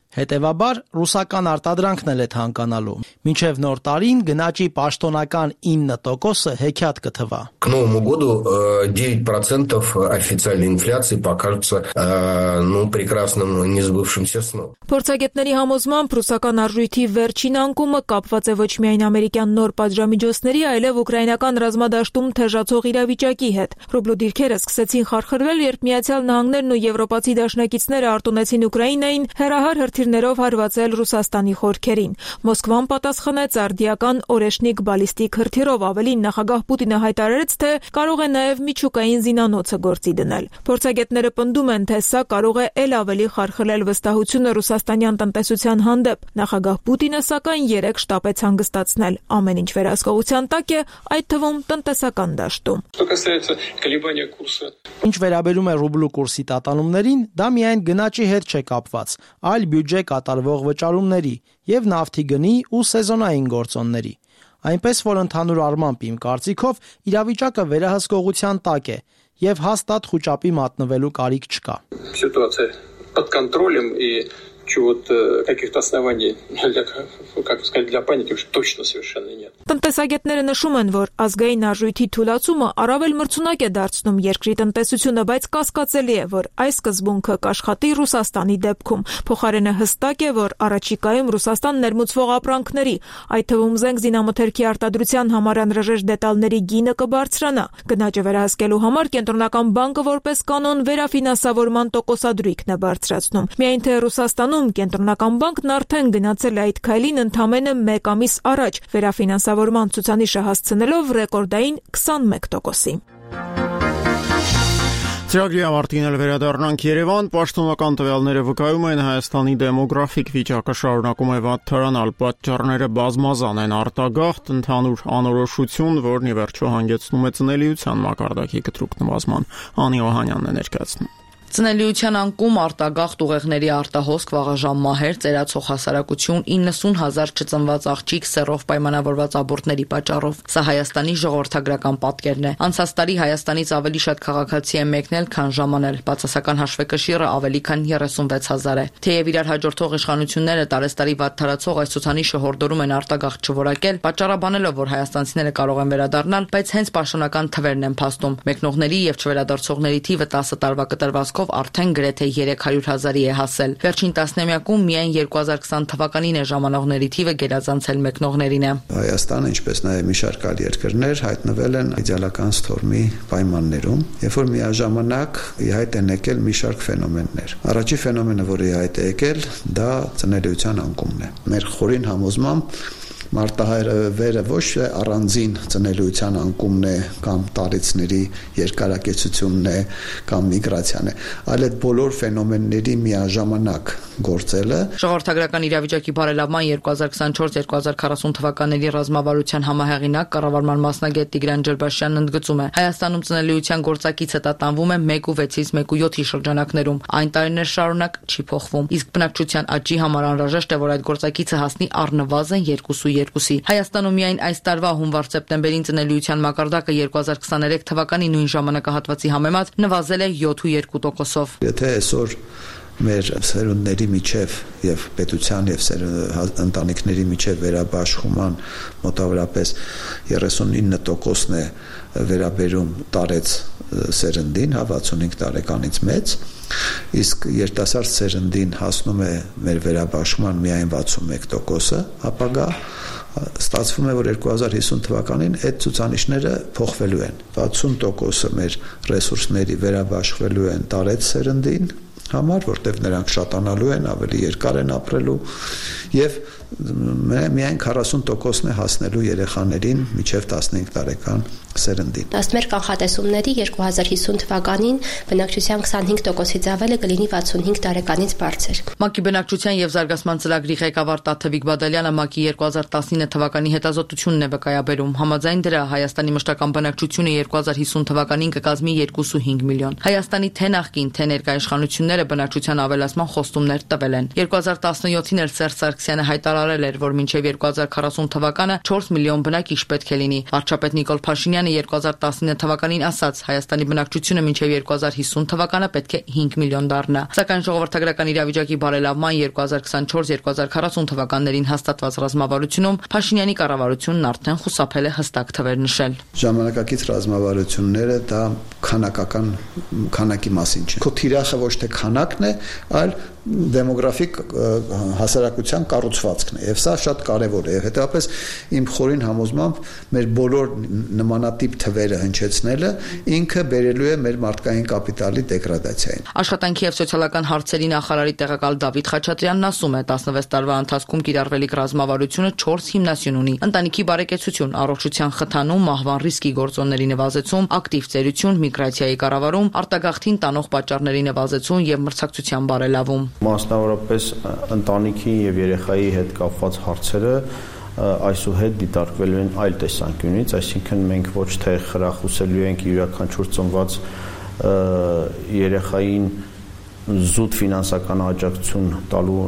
Հետևաբար ռուսական արտադրանքն էլ է թանկանալու։ Մինչև նոր տարին գնաճի պաշտոնական ինը տոկոսը հեքիաթ կթվա։ К Новому году девять процентов официальной инфляции покажется ну прекрасным несбывшимся сном. Փորձագետների համոզմամբ ռուսական արժույթի վերջին անկումը կապված է ոչ միայն ամերիկյան նոր պատժամիջոցների, այլև ուկրաինական ռազմադաշտում թեժացող իրավիճակի հետ։ Ռուբլու դիրքերը սկսեցին խարխրվել, երբ Միացյալ Նահանգներն ու եվրոպացի դաշնակիցները արտոնեցին Ուկրաինային հերահար հրթիռներով հարվածել Ռուսաստանի խորքերին։ Մոսկվան պատասխանեց արդիական օրեշնիկ բալիստիկ հրթիռով, ավելին նախագահ Պուտինը հայտարարեց, թե կարող է նաև միջուկային զինանոցը գործի դնել։ Փորձագետները պնդում են, թե սա կարող է ել ավելի խարխլել վստահությունը ռուսաստանյան տնտեսության հանդեպ։ Նախագահ Պուտինը սակայն երեք շտապեց հանգստացնել, ամեն ինչ վերահսկողության տակ է, այդ թվում տնտեսական դաշտում։ Ինչ վերաբերում է ռուբլու կուրսի տատանումներին, դա միայն գնաճի հետ չէ կապված, այլ բյուջե կատարվող վճարումների եւ նավթի գնի ու սեզոնային գործոնների։ Այնպես որ ընդհանուր առմամբ իմ կարծիքով իրավիճակը վերահսկողության տակ է եւ հաստատ խոճապի մատնվելու կարիք չկա։ Ситуация под контролем и чего-то каких-то оснований для, как сказать, для паники уж точно совершенно нет. Տնտեսագետները նշում են, որ ազգային արժույթի թուլացումը առավել մրցունակ է դարձնում երկրի տնտեսությունը, բայց կասկածելի է, որ այս սկզբունքը կաշխատի Ռուսաստանի դեպքում։ Փոխարենը հստակ է, որ առաջիկայում Ռուսաստան ներմուծվող ապրանքների, այդ թվում զենք զինամթերքի արտադրության համար անհրաժեշտ դետալների գինը կբարձրանա։ Գնաճը վերահսկելու համար կենտրոնական բանկը որպես կանոն վերաֆինանսավորման տոկոսադրույքն է բարձրացնում։ Միայն թե Ռուսաստանում կենտրոնական բանկն արդեն գնացել է այդ քայլին ընդամենը մեկ ամիս առաջ, վերաֆինանսավորման ցուցանիշը հասցնելով ռեկորդային քսանմեկ տոկոսի։ Ծրագրի ավարտին էլ վերադառնանք Երևան, պաշտոնական տվյալները վկայում են Հայաստանի դեմոգրաֆիկ վիճակը շարունակում է վատթարանալ, պատճառները բազմազան են, արտագաղթ, ընդհանուր անորոշություն, որն ի վերջո հանգեցնում է ծնելիության մակարդակի կտրուկ նվազման։ Անի Օհանյանն է ներկայացնում։ Ծնելիության անկում, արտագաղթ, ուղեղների արտահոսք, վաղաժամ մահեր, ծերացող հասարակություն, իննսուն հազար չծնված աղջիկ, սեռով պայմանավորված աբորտների պատճառով։ Սա Հայաստանի ժողովրդագրական պատկերն է։ Անցած տարի Հայաստանից ավելի շատ քաղաքացի է մեկնել, քան ժամանել։ Բացասական հաշվեկշիռը ավելի քան երեսունվեց հազար է։ Թեև իրար հաջորդող իշխանությունները տարեստարի վատթարացող այս ցուցանիշը հորդորում են արտագաղթ չորակել, պատճառաբանելով, որ հայաստանցիները կարող են վերադառնալ, բայց հենց պաշտոնական թվերն են փաստում։ Մեկնողների եւ չվերադարձողների թիվը տասը տարվա կտրվածքով արդեն գրեթե երեք հարյուր հազարի է հասել։ Վերջին տասնամյակում միայն երկու հազար քսան թվականին է ժամանողների թիվը գերազանցել մեկնողներին է։ Հայաստանը, ինչպես նաև մի շարք այլ երկրներ հայտնվել են իդեալական ստորմի պայմաններում, երբ որ միաժամանակ ի հայտ են եկել մի շարք ֆենոմեններ։ Առաջի ֆենոմենը, որը ի հայտ է եկել, դա ծնելիության անկումն է։ Մեր խորին համոզմամբ մարտահրավերը ոչ թե առանձին ծնելիության անկումն է կամ տարիցների երկարակեցությունն է կամ միգրացիան է, այլ այդ բոլոր ֆենոմենների միաժամանակ գործելը։ Ժողովրդագրական իրավիճակի բարելավման երկու հազար քսանչորս երկու հազար քառասուն թվականների ռազմավարության համահեղինակ կառավարման մասնագետ Տիգրան Ջերբաշյանն ընդգծում է. Հայաստանում ծնելիության գործակիցը տատանվում է մեկ ու վեցից մեկ ու յոթի շրջանակներում։ Այն տարիներ շարունակ չի փոխվում։ Իսկ բնակչության աճի համար անհրաժեշտ է, որ այդ գործակիցը հասնի առնվազն երկուսու երկուսի։ Հայաստանում միայն այս տարվա հունվար-սեպտեմբերին ծնելիության մակարդակը երկու հազար քսաներեք թվականի նույն ժամանակահատվածի համեմատ նվազել է յոթ ու երկու տոկոսով։ Եթե այսօր մեր սերունդների միջև եւ պետության եւ ընտանիքների միջև վերաբաշխման մոտավորապես երեսունինը տոկոսն է վերաբերում տարեց սերնդին, վաթսունհինգ տարեկանից մեծ, իսկ երիտասարդ սերնդին հասնում է մեր վերաբաշխման միայն վաթսունմեկ տոկոսը, ապագա ստացվում է, որ երկու հազար հիսուն թվականին այդ ցուցանիշները փոխվելու են։ վաթսուն տոկոսը մեր ռեսուրսների վերաբաշխվելու են տարեց սերնդին համար, որտեղ նրանք շատանալու են, ավելի երկար են ապրելու եւ միայն քառասուն տոկոսն է հասնելու երեխաներին մինչև տասնհինգ տարեկան սերնդին։ Ըստ մեր կանխատեսումների երկու հազար հիսուն թվականին բնակչության քսանհինգ տոկոսից ավելը կլինի վաթսունհինգ տարեկանից բարձր։ ՄԱԿ-ի բնակչության եւ զարգացման ծրագրի ղեկավար Տաթևիկ Բադալյանը ՄԱԿ-ի երկու հազար տասնինը թվականի հետազոտությունն է վկայաբերում։ Համաձայն դրա Հայաստանի մշտական բնակչությունը երկու հազար հիսուն թվականին կկազմի երկու ու հինգ միլիոն։ Հայաստանի թե նախկին, թե ներկա իշխանությունները բնակչության ավելացման խոստումներ տվել են։ երկու հազար տասնյոթին էլ Սերժ Սարգսյանը հայտարարել հայտարարել էր, որ մինչև երկու հազար քառասուն թվականը չորս միլիոն բնակիչ պետք է լինի։ Վարչապետ Նիկոլ Փաշինյանը երկու հազար տասնինը թվականին ասաց, Հայաստանի բնակչությունը մինչև երկու հազար հիսուն թվականը պետք է հինգ միլիոն դառնա։ Սակայն ժողովրդագրական իրավիճակի բարելավման երկու հազար քսանչորս երկու հազար քառասուն թվականներին հաստատված ռազմավարությունում Փաշինյանի կառավարությունն արդեն խուսափել է հստակ թվեր նշել։ Ժամանակակից ռազմավարությունները դա քանակական քանակի մասին չէ։ Քո թիրախը ոչ թե քանակն է, այլ դեմոգրաֆիկ հասարակության կառուցվածքն է, եւ սա շատ կարեւոր է։ Հետեւաբար իմ խորին համոզմամբ մեր բոլոր նմանատիպ թվերը հնչեցնելը ինքը բերելու է մեր մարդկային կապիտալի դեգրադացիային։ Աշխատանքի եւ սոցիալական հարցերի նախարարի տեղակալ Դավիթ Խաչատրյանն ասում է, տասնվեց տարվա ընթացքում կիրառվելիք ռազմավարությունը չորս հիմնասյուն ունի՝ ընտանիքի բարեկեցություն, առողջության խթանում, մահվան ռիսկի գործոնների նվազեցում, ակտիվ ծերություն, միգրացիայի կառավարում, արտագաղթին տանող պատճառների նվազեցում եւ մրցակցության բարելավում։ Մասնավորապես ընտանիքի եւ երեխայի հետ կապված հարցերը այսուհետ դիտարկվելու են այլ տեսանկյունից, այսինքն մենք ոչ թե խրախուսելու ենք յուրաքանչյուր ծնված երեխային զուտ ֆինանսական աջակցություն տալու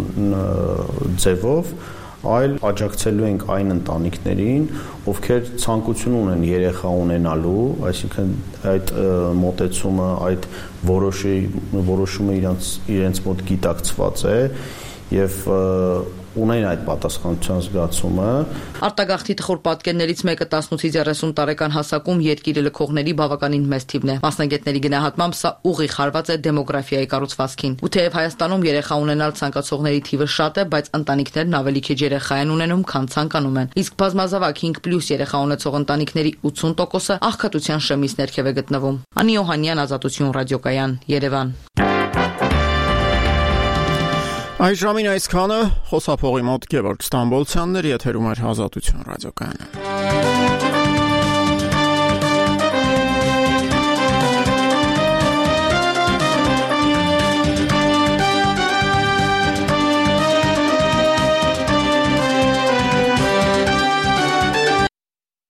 ձևով, այլ աջակցելու ենք այն ընտանիքներին, ովքեր ցանկություն ունեն երեխա ունենալու, այսինքն այդ մոտեցումը, այդ որոշի որոշումը իրենց իրենց մոտ գիտակցված է եւ ունեն այդ պատասխանատվության զգացումը։ Արտագաղթի թխուր պատկերներից մեկը տասնութից երեսուն տարեկան հասակում երկիրը լքողների բավականին մեծ թիվն է։ Մասնագետների գնահատմամբ սա ուղիղ հարված է դեմոգրաֆիայի կառուցվածքին։ Ու թեև Հայաստանում երեխա ունենալ ցանկացողների թիվը շատ է, բայց ընտանիքներն ավելի քիչ երեխա են ունենում, քան ցանկանում են։ Իսկ բազմազավակ հինգ պլյուս երեխա ունեցող ընտանիքների ութսուն տոկոսը աղքատության շեմից ներքև է գտնվում։ Անի Օհանյան, Ազատություն ռադիոկայան, Երևան։ Այս ժամին այսքանը, խոսափողի մոտ Գևորգ Ստամբոլցյանն էր, եթերում էր Ազատություն ռադիոկայանը։